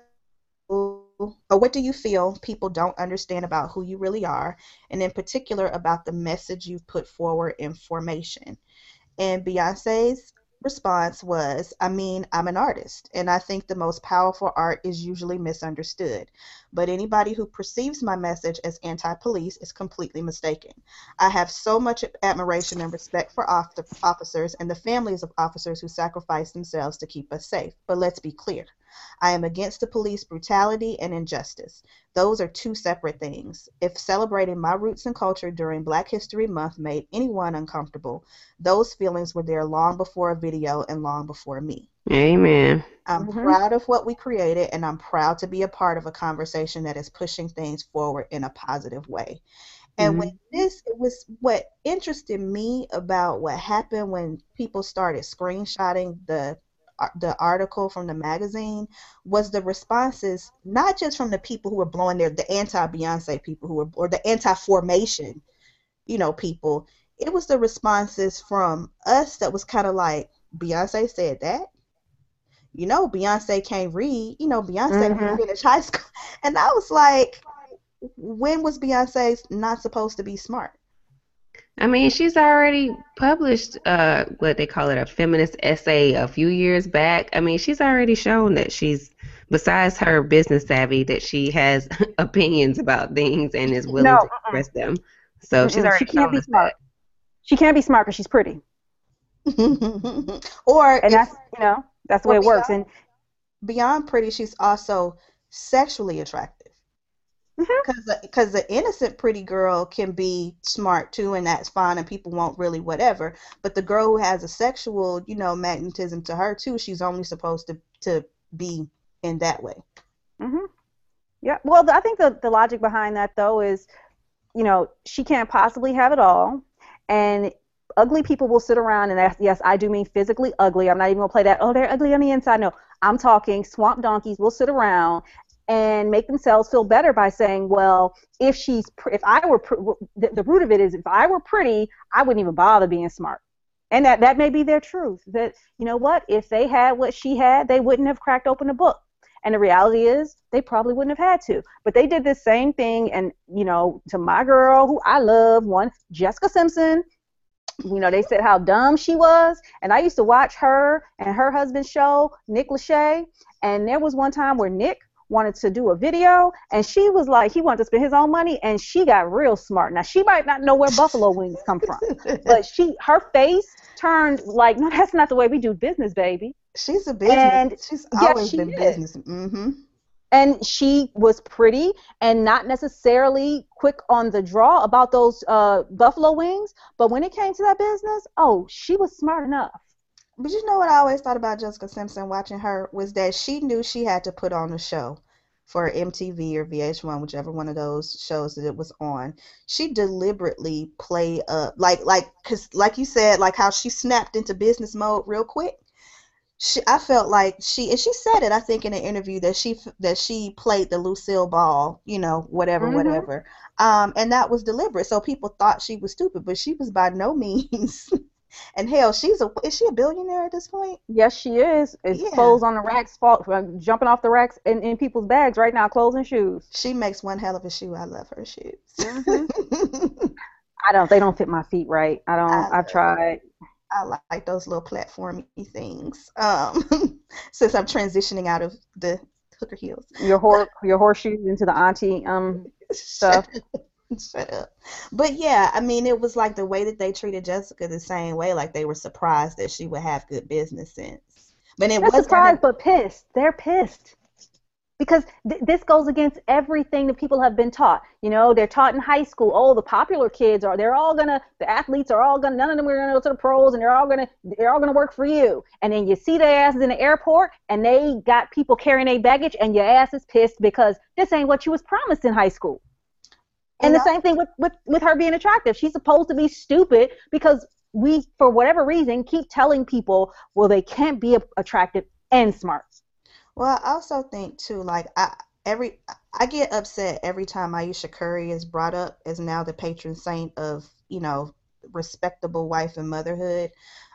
or what do you feel people don't understand about who you really are, and in particular about the message you've put forward in Formation?" And Beyonce's response was, I mean, I'm an artist, and I think the most powerful art is usually misunderstood. But anybody who perceives my message as anti police is completely mistaken. I have so much admiration and respect for officers and the families of officers who sacrifice themselves to keep us safe. But let's be clear, I am against the police brutality and injustice. Those are two separate things. If celebrating my roots and culture during Black History Month made anyone uncomfortable, those feelings were there long before a video and long before me. Amen. I'm Hmm. proud of what we created, and I'm proud to be a part of a conversation that is pushing things forward in a positive way. And when Hmm. this, it was what interested me about what happened when people started screenshotting the ar- the article from the magazine was the responses, not just from the people who were blowing their the anti-Beyonce people who were, or the anti-formation, you know, people. It was the responses from us that was kind of like, Beyonce said that. You know, Beyonce can't read. You know, Beyonce didn't Mhm. finish high school. And I was like, when was Beyonce not supposed to be smart? I mean, she's already published uh what they call it, a feminist essay a few years back. I mean, she's already shown that she's, besides her business savvy, that she has opinions about things and is willing No, to uh-uh. express them. So she's Mm-mm. She already can't shown be us that. smart. She can't be smart because she's pretty, Or and if that's you know that's the way or it works. beyond And beyond pretty, she's also sexually attractive. mhm. Because because the innocent pretty girl can be smart too, and that's fine, and people won't really whatever. But the girl who has a sexual, you know, magnetism to her too, she's only supposed to to be in that way. Mhm. Yeah. Well, the, I think the the logic behind that though is, you know, she can't possibly have it all, and ugly people will sit around and ask, yes, I do mean physically ugly. I'm not even gonna play that. Oh, they're ugly on the inside. No, I'm talking swamp donkeys will sit around and make themselves feel better by saying, well, if she's, pr- if I were, pr- the, the root of it is, if I were pretty, I wouldn't even bother being smart. And that, that may be their truth. That, you know what, if they had what she had, they wouldn't have cracked open a book. And the reality is, they probably wouldn't have had to. But they did this same thing, and you know, to my girl, who I love, one Jessica Simpson. You know, they said how dumb she was, and I used to watch her and her husband's show, Nick Lachey. And there was one time where Nick wanted to do a video, and she was like, he wanted to spend his own money, and she got real smart. Now she might not know where buffalo wings come from, but she, her face turned like, no, that's not the way we do business, baby. She's a business. And She's yes, always she been is. business. Mm-hmm. And she was pretty and not necessarily quick on the draw about those uh, buffalo wings. But when it came to that business, oh, she was smart enough. But you know what I always thought about Jessica Simpson watching her was that she knew she had to put on a show for M T V or V H one, whichever one of those shows that it was on. She deliberately played up, like, like, cause like you said, like how she snapped into business mode real quick. She, I felt like she, and she said it, I think, in an interview that she that she played the Lucille Ball, you know, whatever, Hmm. whatever, um, and that was deliberate. So people thought she was stupid, but she was by no means. And hell, she's a is she a billionaire at this point? Yes, she is. It's Yeah, clothes on the racks, fall, uh, jumping off the racks in, in people's bags right now, clothes and shoes. she makes one hell of a shoe. I love her Hmm. shoes. I don't. They don't fit my feet right. I don't. I I've love tried. I like those little platformy things. Um, since I'm transitioning out of the hooker heels. Your hor your horseshoes into the auntie um stuff. Shut up. But yeah, I mean, it was like the way that they treated Jessica the same way, like they were surprised that she would have good business sense. But it They're was kind of, surprised but pissed. They're pissed. Because th- this goes against everything that people have been taught. You know, they're taught in high school. Oh, the popular kids are. They're all gonna. The athletes are all gonna. None of them are gonna go to the pros, and they're all gonna. They're all gonna work for you. And then you see their asses in the airport, and they got people carrying their baggage, and your ass is pissed because this ain't what you was promised in high school. And and the I, same thing with with with her being attractive. She's supposed to be stupid because we, for whatever reason, keep telling people, well, they can't be attractive and smart. well, I also think too, like I every I get upset every time Aisha Curry is brought up as now the patron saint of, you know, respectable wife and motherhood.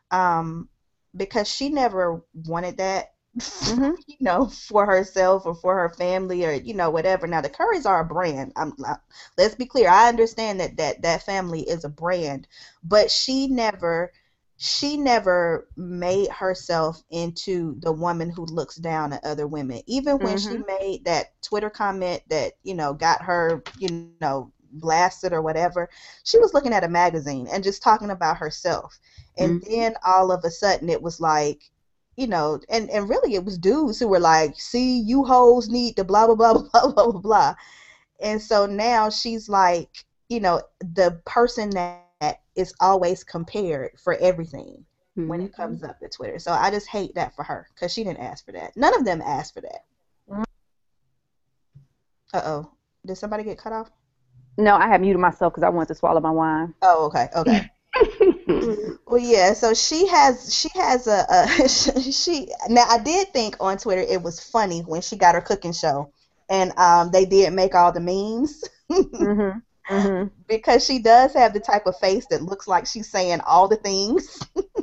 Um, because she never wanted that, Hmm. you know, for herself or for her family or, you know, whatever. Now the Currys are a brand. I'm not, let's be clear. I understand that that that family is a brand, but she never she never made herself into the woman who looks down at other women. Even when she Hmm. made that Twitter comment that, you know, got her, you know, blasted or whatever, she was looking at a magazine and just talking about herself. And Mm-hmm. then all of a sudden it was like, you know, and, and really it was dudes who were like, see, you hoes need to blah, blah, blah, blah, blah, blah, blah. And so now she's like, you know, the person that is always compared for everything when it Mm-hmm. comes up to Twitter. So I just hate that for her because she didn't ask for that. None of them asked for that. Uh-oh. Did somebody get cut off? No, I had muted myself because I wanted to swallow my wine. Oh, okay, okay. Well, yeah. So she has she has a, a she. Now I did think on Twitter it was funny when she got her cooking show, and um they did make all the memes. Mhm. Mhm. Because she does have the type of face that looks like she's saying all the things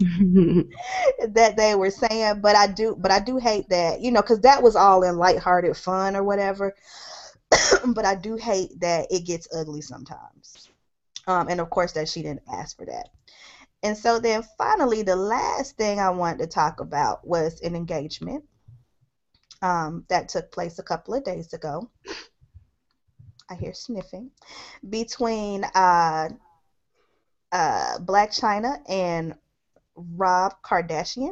that they were saying. But I do, but I do hate that, you know, because that was all in lighthearted fun or whatever. But I do hate that it gets ugly sometimes. Um, and of course, that she didn't ask for that. And so then finally, the last thing I wanted to talk about was an engagement um, that took place a couple of days ago. I hear sniffing between uh, uh, Blac Chyna and Rob Kardashian.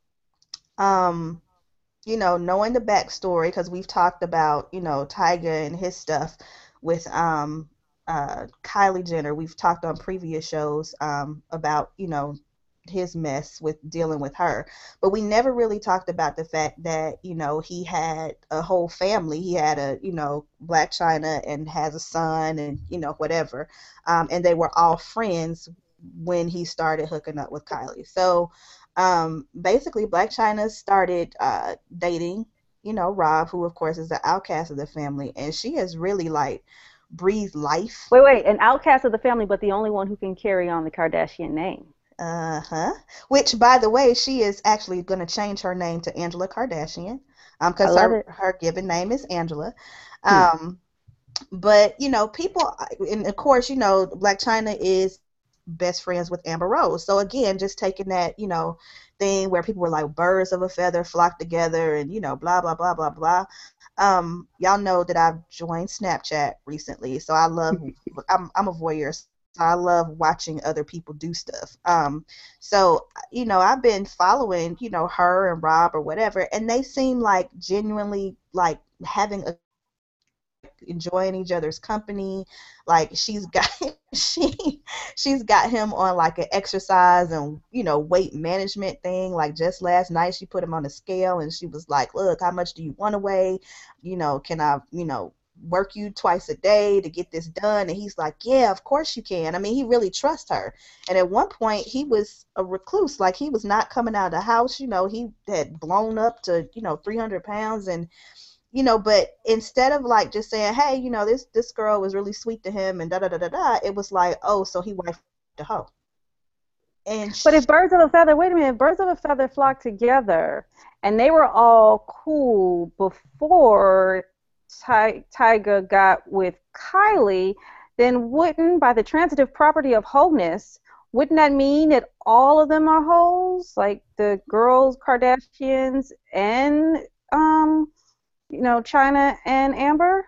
Um, you know, knowing the backstory, because we've talked about, you know, Tyga and his stuff with um, uh, Kylie Jenner. We've talked on previous shows um, about, you know, his mess with dealing with her. But we never really talked about the fact that, you know, he had a whole family. He had a, you know, Blac Chyna and has a son and, you know, whatever. Um, and they were all friends when he started hooking up with Kylie. So um, basically, Blac Chyna started uh, dating, you know, Rob, who of course is the outcast of the family, and she has really like breathed life. Wait, wait, an outcast of the family, but the only one who can carry on the Kardashian name. Uh-huh. Which, by the way, she is actually going to change her name to Angela Kardashian, um, I because love her it. her given name is Angela. Hmm. Um, but you know, people, and of course, you know, Blac Chyna is best friends with Amber Rose. So again, just taking that, you know, thing where people were like birds of a feather flock together, and you know, blah blah blah blah blah. Um, y'all know that I've joined Snapchat recently, so I love. I'm I'm a voyeur. So I love watching other people do stuff. Um, so you know, I've been following, you know, her and Rob or whatever, and they seem like genuinely like having a enjoying each other's company. Like she's got she she's got him on like an exercise and, you know, weight management thing. Like just last night she put him on a scale and she was like, look, how much do you want to weigh? You know, can I, you know, work you twice a day to get this done? And he's like, yeah, of course you can. I mean, he really trusts her. And at one point he was a recluse, like he was not coming out of the house. You know, he had blown up to, you know, three hundred pounds. And you know, but instead of like just saying, hey, you know, this this girl was really sweet to him and da da da da da, it was like, oh, so he wifed the hoe. And But if sh birds of a feather, wait a minute, if birds of a feather flock together, and they were all cool before Ty- Tyga got with Kylie, then wouldn't, by the transitive property of wholeness, wouldn't that mean that all of them are hoes, like the girls, Kardashians, and um, you know, China and Amber?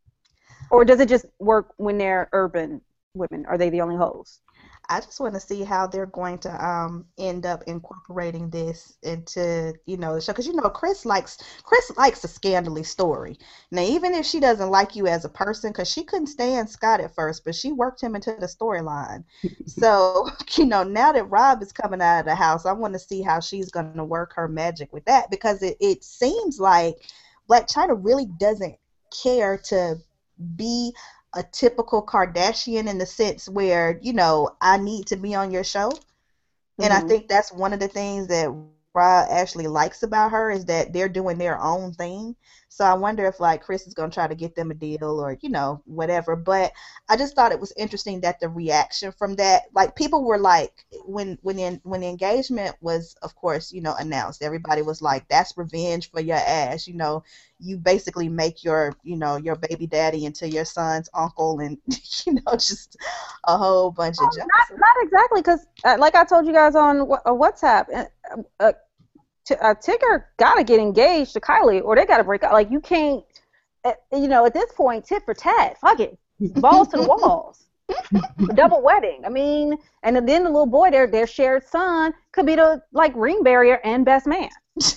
Or does it just work when they're urban women? Are they the only hoes? I just want to see how they're going to um end up incorporating this into, you know, the show, because you know Chris likes Chris likes a scandalous story. Now, even if she doesn't like you as a person, because she couldn't stand Scott at first, but she worked him into the storyline. So, you know, now that Rob is coming out of the house, I want to see how she's going to work her magic with that, because it, it seems like Blac Chyna really doesn't care to be a typical Kardashian in the sense where, you know, I need to be on your show. And I Mm-hmm. think that's one of the things that Rod actually likes about her is that they're doing their own thing. So I wonder if like Chris is gonna try to get them a deal or, you know, whatever. But I just thought it was interesting that the reaction from that, like people were like when when the when the engagement was, of course, you know, announced, everybody was like, that's revenge for your ass. You know, you basically make your, you know, your baby daddy into your son's uncle, and you know, just a whole bunch of jokes. Not, not exactly, because uh, like I told you guys on Wha- uh, WhatsApp, uh, uh, T- uh, Tigger got to get engaged to Kylie, or they got to break up. Like you can't, uh, you know, at this point, tit for tat. Fuck it, balls to the walls. Double wedding. I mean, and then the little boy, their their shared son, could be the like ring barrier and best man.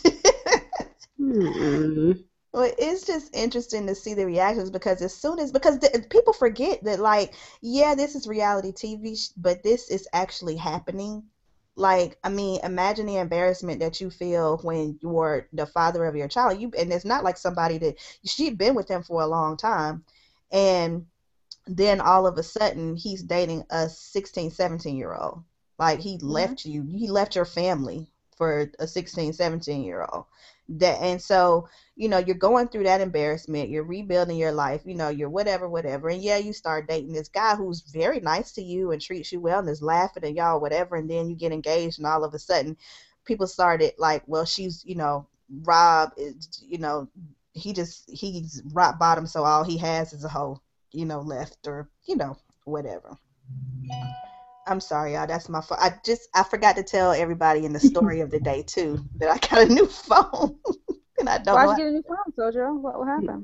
Hmm. Well, it's just interesting to see the reactions, because as soon as because the, people forget that, like, yeah, this is reality T V, sh- but this is actually happening. Like, I mean, imagine the embarrassment that you feel when you're the father of your child. You and it's not like somebody that she'd been with him for a long time, and then all of a sudden he's dating a sixteen, seventeen year old. Like he Mhm. left you, he left your family for a sixteen, seventeen year old. That and so, you know, you're going through that embarrassment, you're rebuilding your life, you know, you're whatever, whatever. And yeah, you start dating this guy who's very nice to you and treats you well and is laughing at y'all, whatever, and then you get engaged and all of a sudden people started like, well, she's, you know, Rob is, you know, he just he's rock bottom, so all he has is a hoe, you know, left or, you know, whatever. I'm sorry, y'all. That's my phone. I just I forgot to tell everybody in the story of the day too that I got a new phone and I don't Why'd know you get a new phone, Sojo? What, what happened?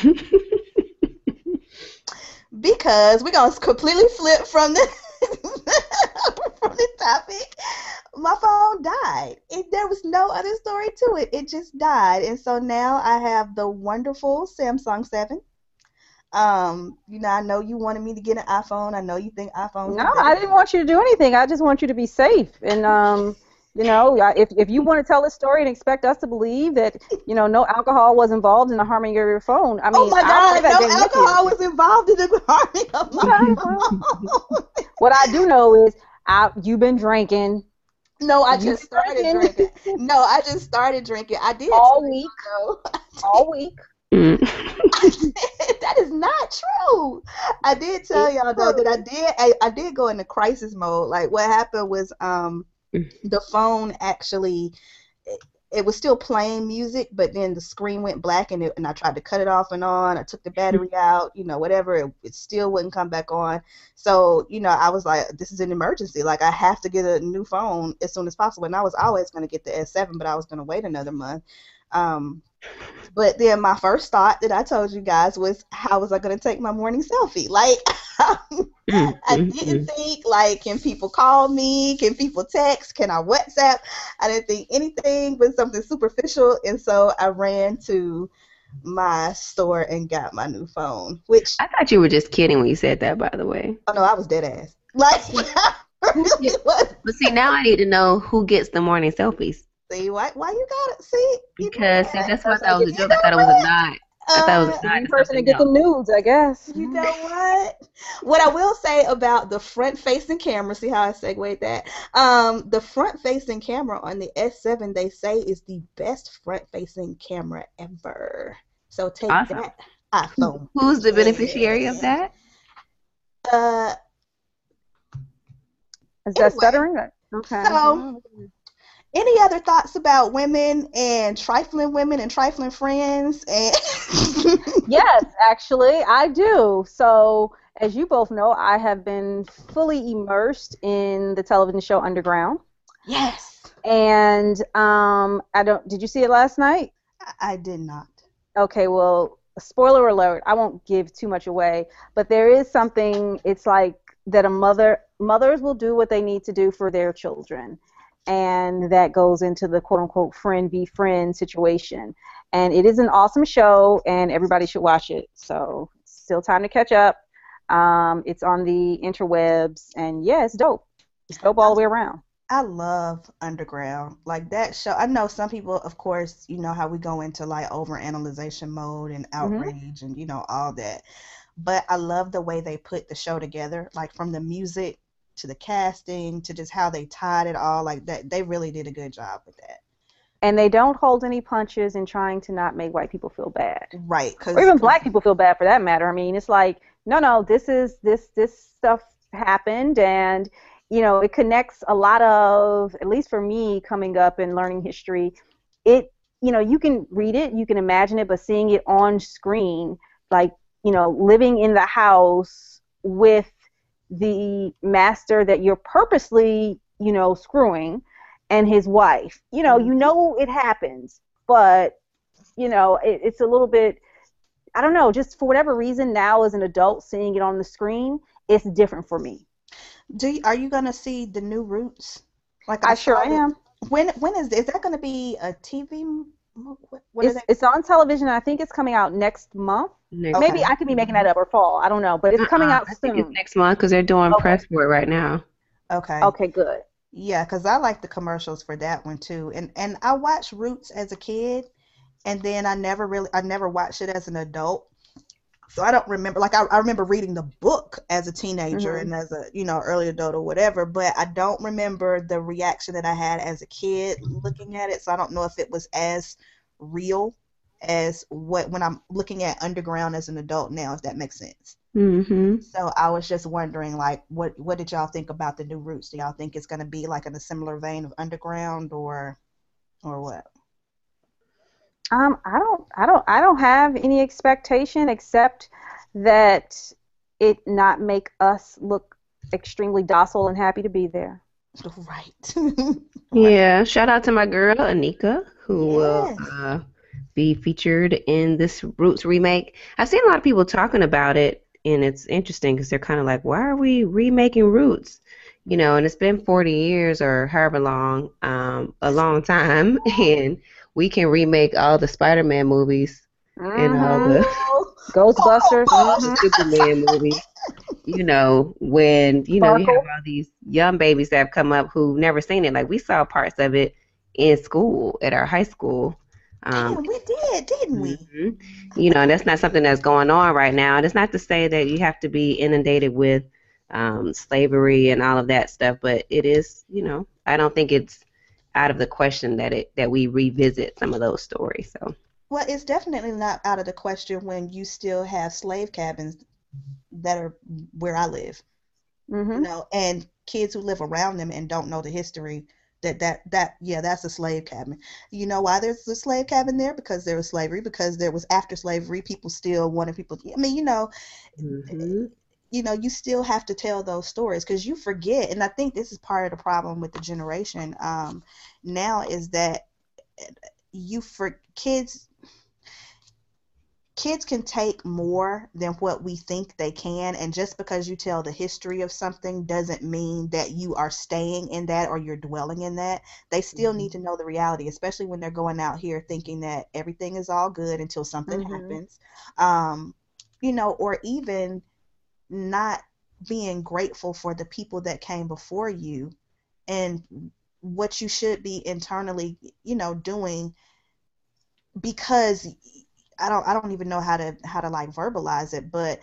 because we're gonna completely flip from the from the topic. My phone died. It, there was no other story to it. It just died, and so now I have the wonderful Samsung seven. Um, you know, I know you wanted me to get an iPhone. I know you think iPhones No, are I better. didn't want you to do anything. I just want you to be safe. And um, you know, I- if if you want to tell a story and expect us to believe that, you know, no alcohol was involved in the harming of your phone, I Oh mean, my I'll play God, that no game with you. alcohol was involved in the harming of my Okay, well, phone. what I do know is, I you've been drinking. No, I You've just started been drinking. drinking No, I just started drinking. I did tell all week, y'all though. all week. Mm. That is not true. I did tell It's y'all though that I true. did I, I did go into crisis mode. Like what happened was um the phone actually it, it was still playing music, but then the screen went black and it, and I tried to cut it off and on. I took the battery out, you know, whatever. It, it still wouldn't come back on. So, you know, I was like, this is an emergency. Like I have to get a new phone as soon as possible. And I was always going to get the S seven, but I was going to wait another month. Um, but then my first thought that I told you guys was, how was I going to take my morning selfie? Like, Mm, I mm, didn't mm. think, like, can people call me? Can people text? Can I WhatsApp? I didn't think anything but something superficial. And so I ran to my store and got my new phone, which, I thought you were just kidding when you said that, by the way. oh no, I was dead ass. Like, I Who really get, was. but see, now I need to know who gets the morning selfies. See, why, why you got it? See, you know Because see, what? that's why I Person to thought it get was a You joke. I know thought it was a nod. I thought it was what? a nod the to person to something get the else. nudes, I guess. You know what? What I will say about the front facing camera, see how I segued that? Um, the front facing camera on the S seven, they say, is the best front facing camera ever. So take Awesome. that, iPhone. Who's the beneficiary of Yeah. that? Uh, Is that anyway, stuttering? Okay. so Well, any other thoughts about women and trifling women and trifling friends? And yes, actually, I do. So, as you both know, I have been fully immersed in the television show Underground. yes, And um, I don't. Did you see it last night? I, I did not. Okay, well, spoiler alert. I won't give too much away, but there is something. It's like that a mother mothers will do what they need to do for their children, and that goes into the quote unquote friend be friend situation. And it is an awesome show, and everybody should watch it. So it's still time to catch up. Um, it's on the interwebs, and yeah, it's dope. It's dope all the way around. I love Underground. Like that show. I know some people, of course, you know how we go into like overanalyzation mode and Hmm. outrage and you know all that. But I love the way they put the show together, like from the music to the casting to just how they tied it all like that. They really did a good job with that. And they don't hold any punches in trying to not make white people feel bad. Right, Or cuz even black people feel bad for that matter. I mean, it's like, no, no, this is this this stuff happened, and you know, it connects a lot of, at least for me, coming up and learning history. It, you know, you can read it, you can imagine it, but seeing it on screen, like, you know, living in the house with the master that you're purposely, you know, screwing, and his wife, you know, you know it happens, but you know, it, it's a little bit, I don't know, just for whatever reason now as an adult seeing it on the screen, it's different for me. do you, are you going to see the new Roots? Like I I sure saw that. am. When when is is that going to be a T V? mo- What, what are It's they? it's on television. I think it's coming out next month. Next Okay. Maybe I could be making that up, or fall. I don't know, but it's coming Uh-uh. out I think it's soon. next month because they're doing Okay. press for it right now. Okay. Okay, good. Yeah, because I like the commercials for that one too. And and I watched Roots as a kid, and then I never really I never watched it as an adult. So I don't remember, like I, I remember reading the book as a teenager Mhm. and as a, you know, early adult or whatever, but I don't remember the reaction that I had as a kid looking at it. So I don't know if it was as real as what when I'm looking at Underground as an adult now, if that makes sense. Mm-hmm. So I was just wondering, like, what what did y'all think about the new Roots? Do y'all think it's gonna be like in a similar vein of Underground or or what? Um, I don't, I don't, I don't have any expectation except that it not make us look extremely docile and happy to be there. Right. Right. Yeah, shout out to my girl Anika, who will Yes. uh, be featured in this Roots remake. I've seen a lot of people talking about it, and it's interesting because they're kind of like, why are we remaking Roots? You know, and it's been forty years or however long, um, a long time, and we can remake all the Spider-Man movies and all Mm-hmm. the, Oh, Ghostbusters. the Mm-hmm. Superman movies. You know, when, you know, you have Sparkle. all these young babies that have come up who've never seen it. Like we saw parts of it in school at our high school. Um, damn, we did, didn't we? mhm. You know, and that's not something that's going on right now. And it's not to say that you have to be inundated with um, slavery and all of that stuff, but it is, you know, I don't think it's out of the question that it that we revisit some of those stories. So, Well, it's definitely not out of the question when you still have slave cabins that are where I live, you Mm-hmm. know, and kids who live around them and don't know the history. That that that yeah, that's a slave cabin. You know why there's a slave cabin there? Because there was slavery. Because there was after slavery, people still wanted people. I mean, you know, hmm you know, you still have to tell those stories because you forget. And I think this is part of the problem with the generation um, now is that you for kids kids can take more than what we think they can, and just because you tell the history of something doesn't mean that you are staying in that or you're dwelling in that. They still need to know the reality, especially when they're going out here thinking that everything is all good until something Mm-hmm. happens. um, you know, or even not being grateful for the people that came before you and what you should be internally, you know, doing, because I don't I don't even know how to how to like verbalize it, but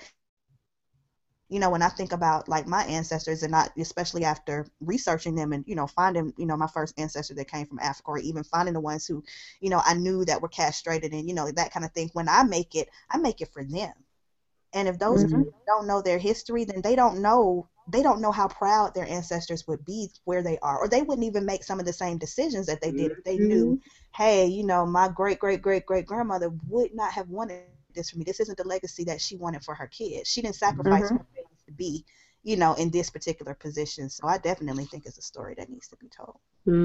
you know, when I think about like my ancestors, and not especially after researching them and, you know, finding, you know, my first ancestor that came from Africa, or even finding the ones who, you know, I knew that were castrated and, you know, that kind of thing. When I make it, I make it for them. And if those Mm-hmm. people don't know their history, then they don't know they don't know how proud their ancestors would be where they are, or they wouldn't even make some of the same decisions that they did if they knew, hmm hey, you know, my great great great great grandmother would not have wanted this for me. This isn't the legacy that she wanted for her kids. She didn't sacrifice Mm-hmm. her babies to be, you know, in this particular position. So I definitely think it's a story that needs to be told.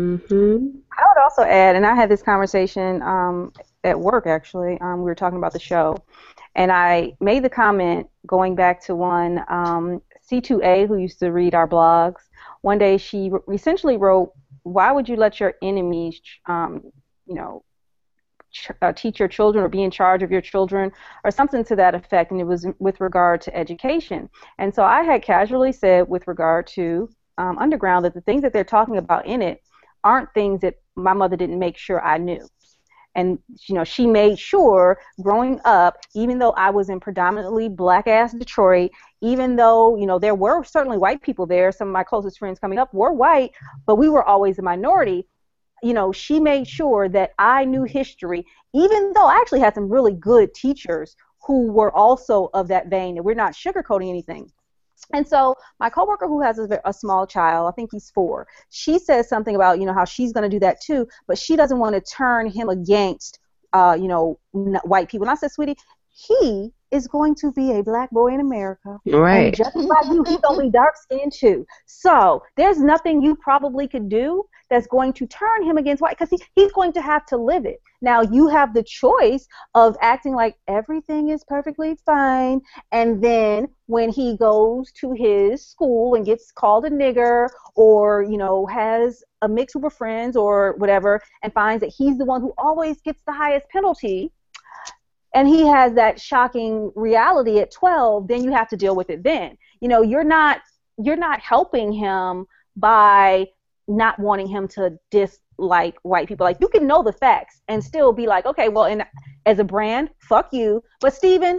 hmm I would also add, and I had this conversation um, at work actually. Um, we were talking about the show, and I made the comment going back to one um, C two A who used to read our blogs. One day she essentially wrote, "Why would you let your enemies, um, you know, ch- uh, teach your children or be in charge of your children," or something to that effect? And it was with regard to education. And so I had casually said, with regard to um, Underground, that the things that they're talking about in it aren't things that my mother didn't make sure I knew. And you know, she made sure growing up, even though I was in predominantly black ass Detroit, even though, you know, there were certainly white people there, some of my closest friends coming up were white, but we were always a minority. You know, she made sure that I knew history, even though I actually had some really good teachers who were also of that vein, and we're not sugarcoating anything. And so my coworker who has a, a small child, I think he's four, she says something about, you know, how she's going to do that too, but she doesn't want to turn him against, uh, you know, n- white people. And I said, sweetie, he is going to be a black boy in America. And Right. just like you, he's going to be dark skinned too. So there's nothing you probably could do that's going to turn him against white, because he, he's going to have to live it. Now you have the choice of acting like everything is perfectly fine, and then when he goes to his school and gets called a nigger, or, you know, has a mixed group of friends or whatever, and finds that he's the one who always gets the highest penalty, and he has that shocking reality at twelve, then you have to deal with it then. You know, you're not you're not helping him by not wanting him to dislike white people. Like, you can know the facts and still be like, okay, well, and as a brand, fuck you. But Steven,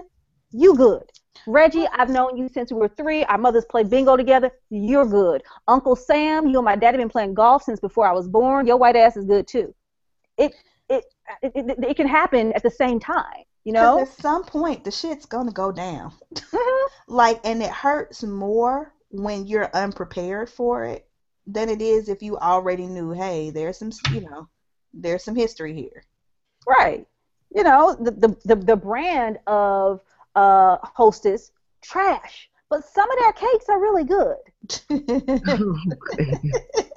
You good. Reggie, I've known you since we were three. Our mothers played bingo together. You're good. Uncle Sam, you and my daddy been playing golf since before I was born. Your white ass is good too. It it it, it, it can happen at the same time, you Because know? at some point, the shit's gonna go down. Mhm. Like, and it hurts more when you're unprepared for it than it is if you already knew, hey, there's some, you know, there's some history here. Right. You know, the the the, the brand of uh Hostess trash, but some of their cakes are really good. Okay.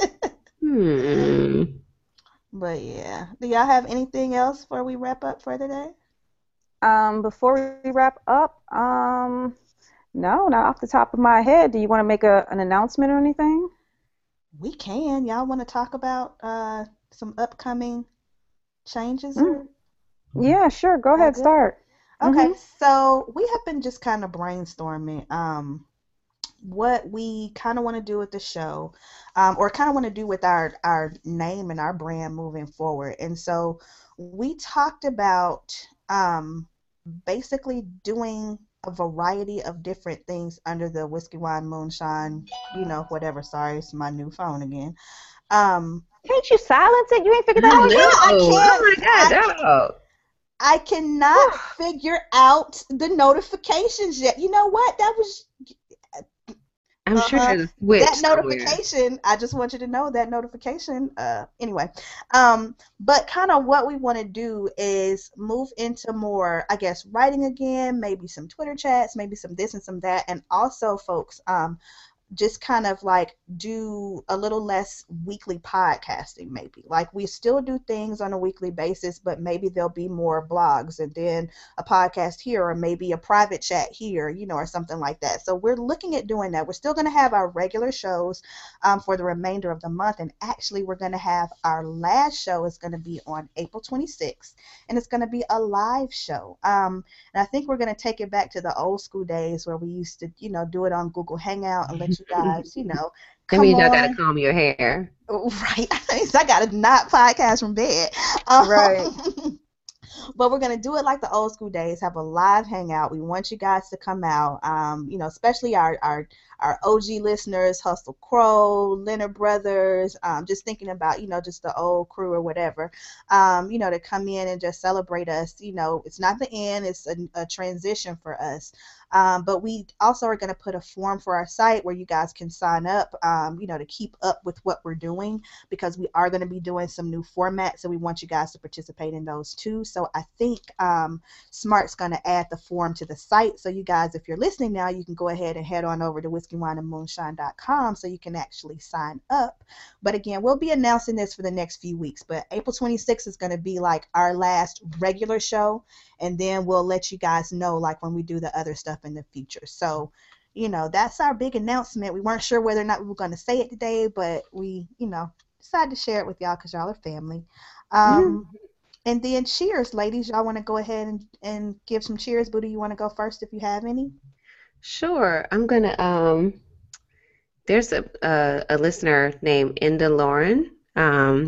Hmm. But yeah, do y'all have anything else before we wrap up for today? Um, before we wrap up, um, no, not off the top of my head. Do you want to make a, an announcement or anything? We can. Y'all want to talk about uh some upcoming changes Mm. or Yeah, sure. Go y'all ahead, good? start. Okay, Mm-hmm. so we have been just kind of brainstorming um what we kind of want to do with the show, um, or kind of want to do with our our name and our brand moving forward. And so we talked about um, basically doing a variety of different things under the Whiskey Wine Moonshine, you know, whatever. Sorry, it's my new phone again. Um, Can't you silence it? You ain't figured that I I out know. can't. I Oh can't. my I God, dog. I cannot yet? figure out the notifications yet. You know what? That was I'm sure uh-huh. there's a That switch somewhere. notification, I just want you to know that notification. Uh, anyway, um, but kind of what we want to do is move into more, I guess, writing again, maybe some Twitter chats, maybe some this and some that, and also, folks, um, just kind of like do a little less weekly podcasting, maybe. Like we still do things on a weekly basis, but maybe there'll be more blogs and then a podcast here, or maybe a private chat here, you know, or something like that. So we're looking at doing that. We're still going to have our regular shows um, for the remainder of the month. And actually, we're going to have our last show is going to be on April twenty-sixth, and it's going to be a live show. Um, and I think we're going to take it back to the old school days where we used to, you know, do it on Google Hangout and let you guys, you know, That come means y'all gotta on. comb your hair. Right. So I got to not podcast from bed. Right. Um, but we're going to do it like the old school days, have a live hangout. We want you guys to come out, um, you know, especially our, our, our O G listeners, Hustle Crow, Leonard Brothers, um, just thinking about, you know, just the old crew or whatever, um, you know, to come in and just celebrate us. You know, it's not the end, it's a, a transition for us. Um, but we also are going to put a form for our site where you guys can sign up, um, you know, to keep up with what we're doing, because we are going to be doing some new formats, so we want you guys to participate in those too. So I think um, Smart's going to add the form to the site. So you guys, if you're listening now, you can go ahead and head on over to whiskey wine and moonshine dot com so you can actually sign up. But again, we'll be announcing this for the next few weeks. But April twenty-sixth is going to be like our last regular show, and then we'll let you guys know like when we do the other stuff in the future. So, you know, that's our big announcement. We weren't sure whether or not we were going to say it today, but we, you know, decided to share it with y'all because y'all are family. Mhm. Um, and then cheers, ladies. Y'all want to go ahead and, and give some cheers? Booty, you want to go first if you have any? Sure. I'm gonna um there's a a, a listener named Inda Lauren. Um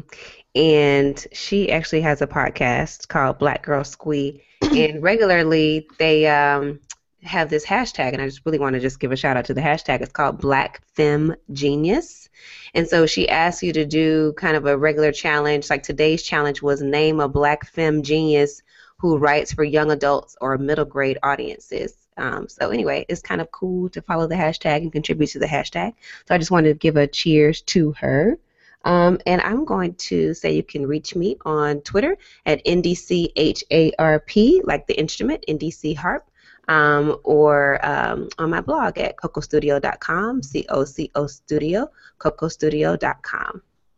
and she actually has a podcast called Black Girl Squee. And regularly they um have this hashtag, and I just really want to just give a shout out to the hashtag. It's called Black Femme Genius. And so she asks you to do kind of a regular challenge. Like today's challenge was name a Black femme genius who writes for young adults or middle grade audiences. Um, so anyway, it's kind of cool to follow the hashtag and contribute to the hashtag. So I just wanted to give a cheers to her. Um, and I'm going to say you can reach me on Twitter at N D C H A R P, like the instrument, N D C harp, um, or um, on my blog at coco studio dot com, C O C O Studio, coco studio dot com.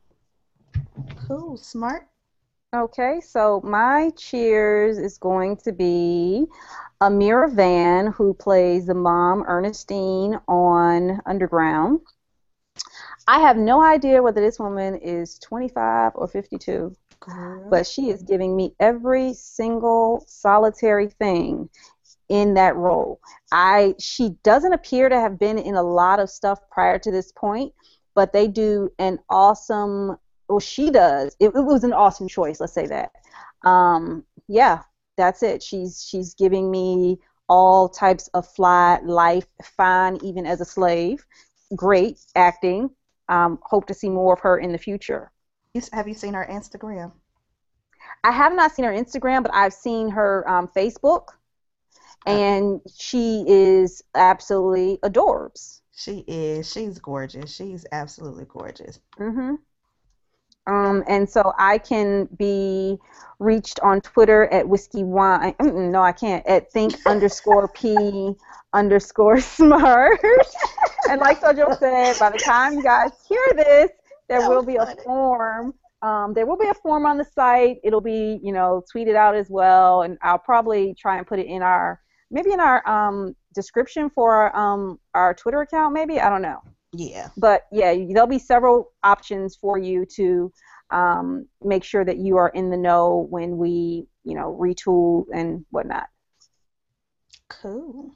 Cool. Smart. Okay, so my cheers is going to be Amira Van, who plays the mom Ernestine on Underground. I have no idea whether this woman is twenty-five or fifty-two, Girl. but she is giving me every single solitary thing in that role. I she doesn't appear to have been in a lot of stuff prior to this point, but they do an awesome, well, she does. It, it was an awesome choice, let's say that. Um, yeah, that's it. She's she's giving me all types of fly life, fine even as a slave. Great acting. Um, hope to see more of her in the future. Have you seen her Instagram? I have not seen her Instagram, but I've seen her um, Facebook, and she is absolutely adorbs. She is. She's gorgeous. She's absolutely gorgeous. Mm-hmm. Um, and so I can be reached on Twitter at whiskey wine. No, I can't. At think underscore p underscore smart. And like Sojo said, by the time you guys hear this, there that will be funny. a form. Um, there will be a form on the site. It'll be, you know, tweeted out as well, and I'll probably try and put it in our, maybe in our um, description for our, um, our Twitter account. Maybe, I don't know. Yeah. But yeah, there'll be several options for you to um, make sure that you are in the know when we, you know, retool and whatnot. Cool.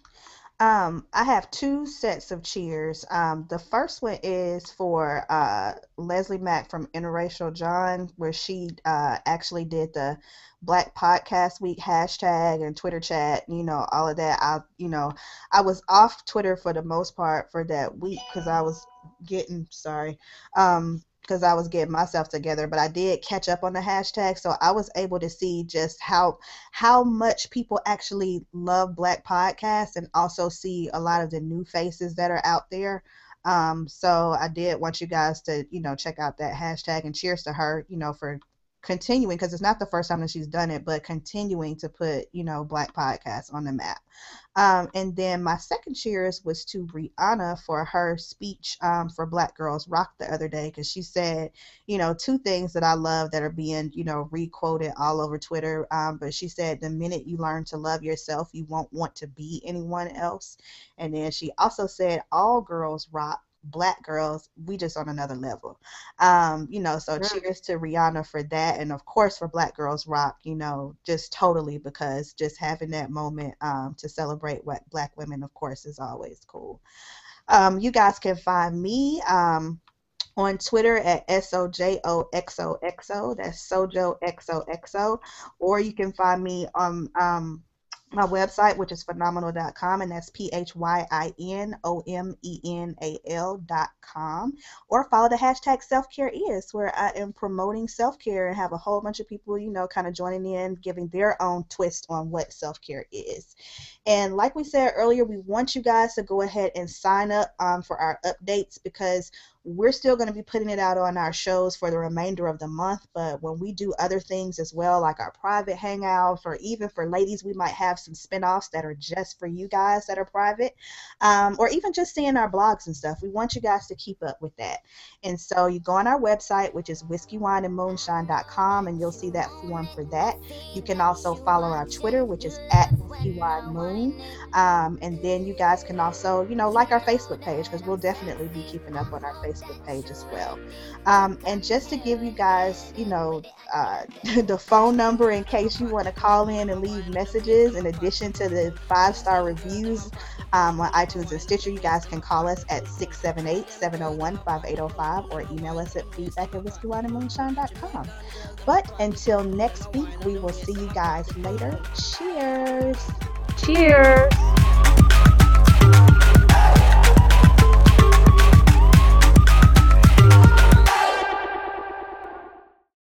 Um, I have two sets of cheers. Um, the first one is for uh, Leslie Mack from Interracial John, where she uh, actually did the Black Podcast Week hashtag and Twitter chat, you know, all of that. I, you know, I was off Twitter for the most part for that week because I was getting, sorry, um, because I was getting myself together, but I did catch up on the hashtag, so I was able to see just how how much people actually love Black podcasts and also see a lot of the new faces that are out there. Um, so I did want you guys to, you know, check out that hashtag, and cheers to her, you know, for continuing, because it's not the first time that she's done it, but continuing to put, you know, Black podcasts on the map. Um, and then my second cheers was to Rihanna for her speech um, for Black Girls Rock the other day, because she said, you know, two things that I love that are being, you know, re-quoted all over Twitter. Um, but she said, the minute you learn to love yourself, you won't want to be anyone else. And then she also said, all girls rock. Black girls, we just on another level. Um, you know, so cheers to Rihanna for that, and of course for Black Girls Rock, you know, just totally, because just having that moment um, to celebrate what Black women, of course, is always cool. Um, you guys can find me um, on Twitter at S O J O X O X O, that's Sojo X O X O, or you can find me on um, my website, which is phenomenal dot com, and that's P H Y I N O M E N A L dot com, or follow the hashtag self-care is, where I am promoting self-care and have a whole bunch of people, you know, kind of joining in, giving their own twist on what self-care is. And like we said earlier, we want you guys to go ahead and sign up um, for our updates, because we're still going to be putting it out on our shows for the remainder of the month, but when we do other things as well, like our private hangouts, or even for ladies, we might have some spinoffs that are just for you guys that are private, um, or even just seeing our blogs and stuff. We want you guys to keep up with that. And so you go on our website, which is whiskey wine and moonshine dot com, and you'll see that form for that. You can also follow our Twitter, which is at whiskey wine moon, um, and then you guys can also, you know, like our Facebook page, because we'll definitely be keeping up on our Facebook Facebook page as well. Um, and just to give you guys, you know, uh, the phone number in case you want to call in and leave messages, in addition to the five-star reviews um, on iTunes and Stitcher, you guys can call us at six seven eight, seven oh one, five eight oh five, or email us at feedback at whiskey wine and moonshine dot com. But until next week, we will see you guys later. Cheers. Cheers.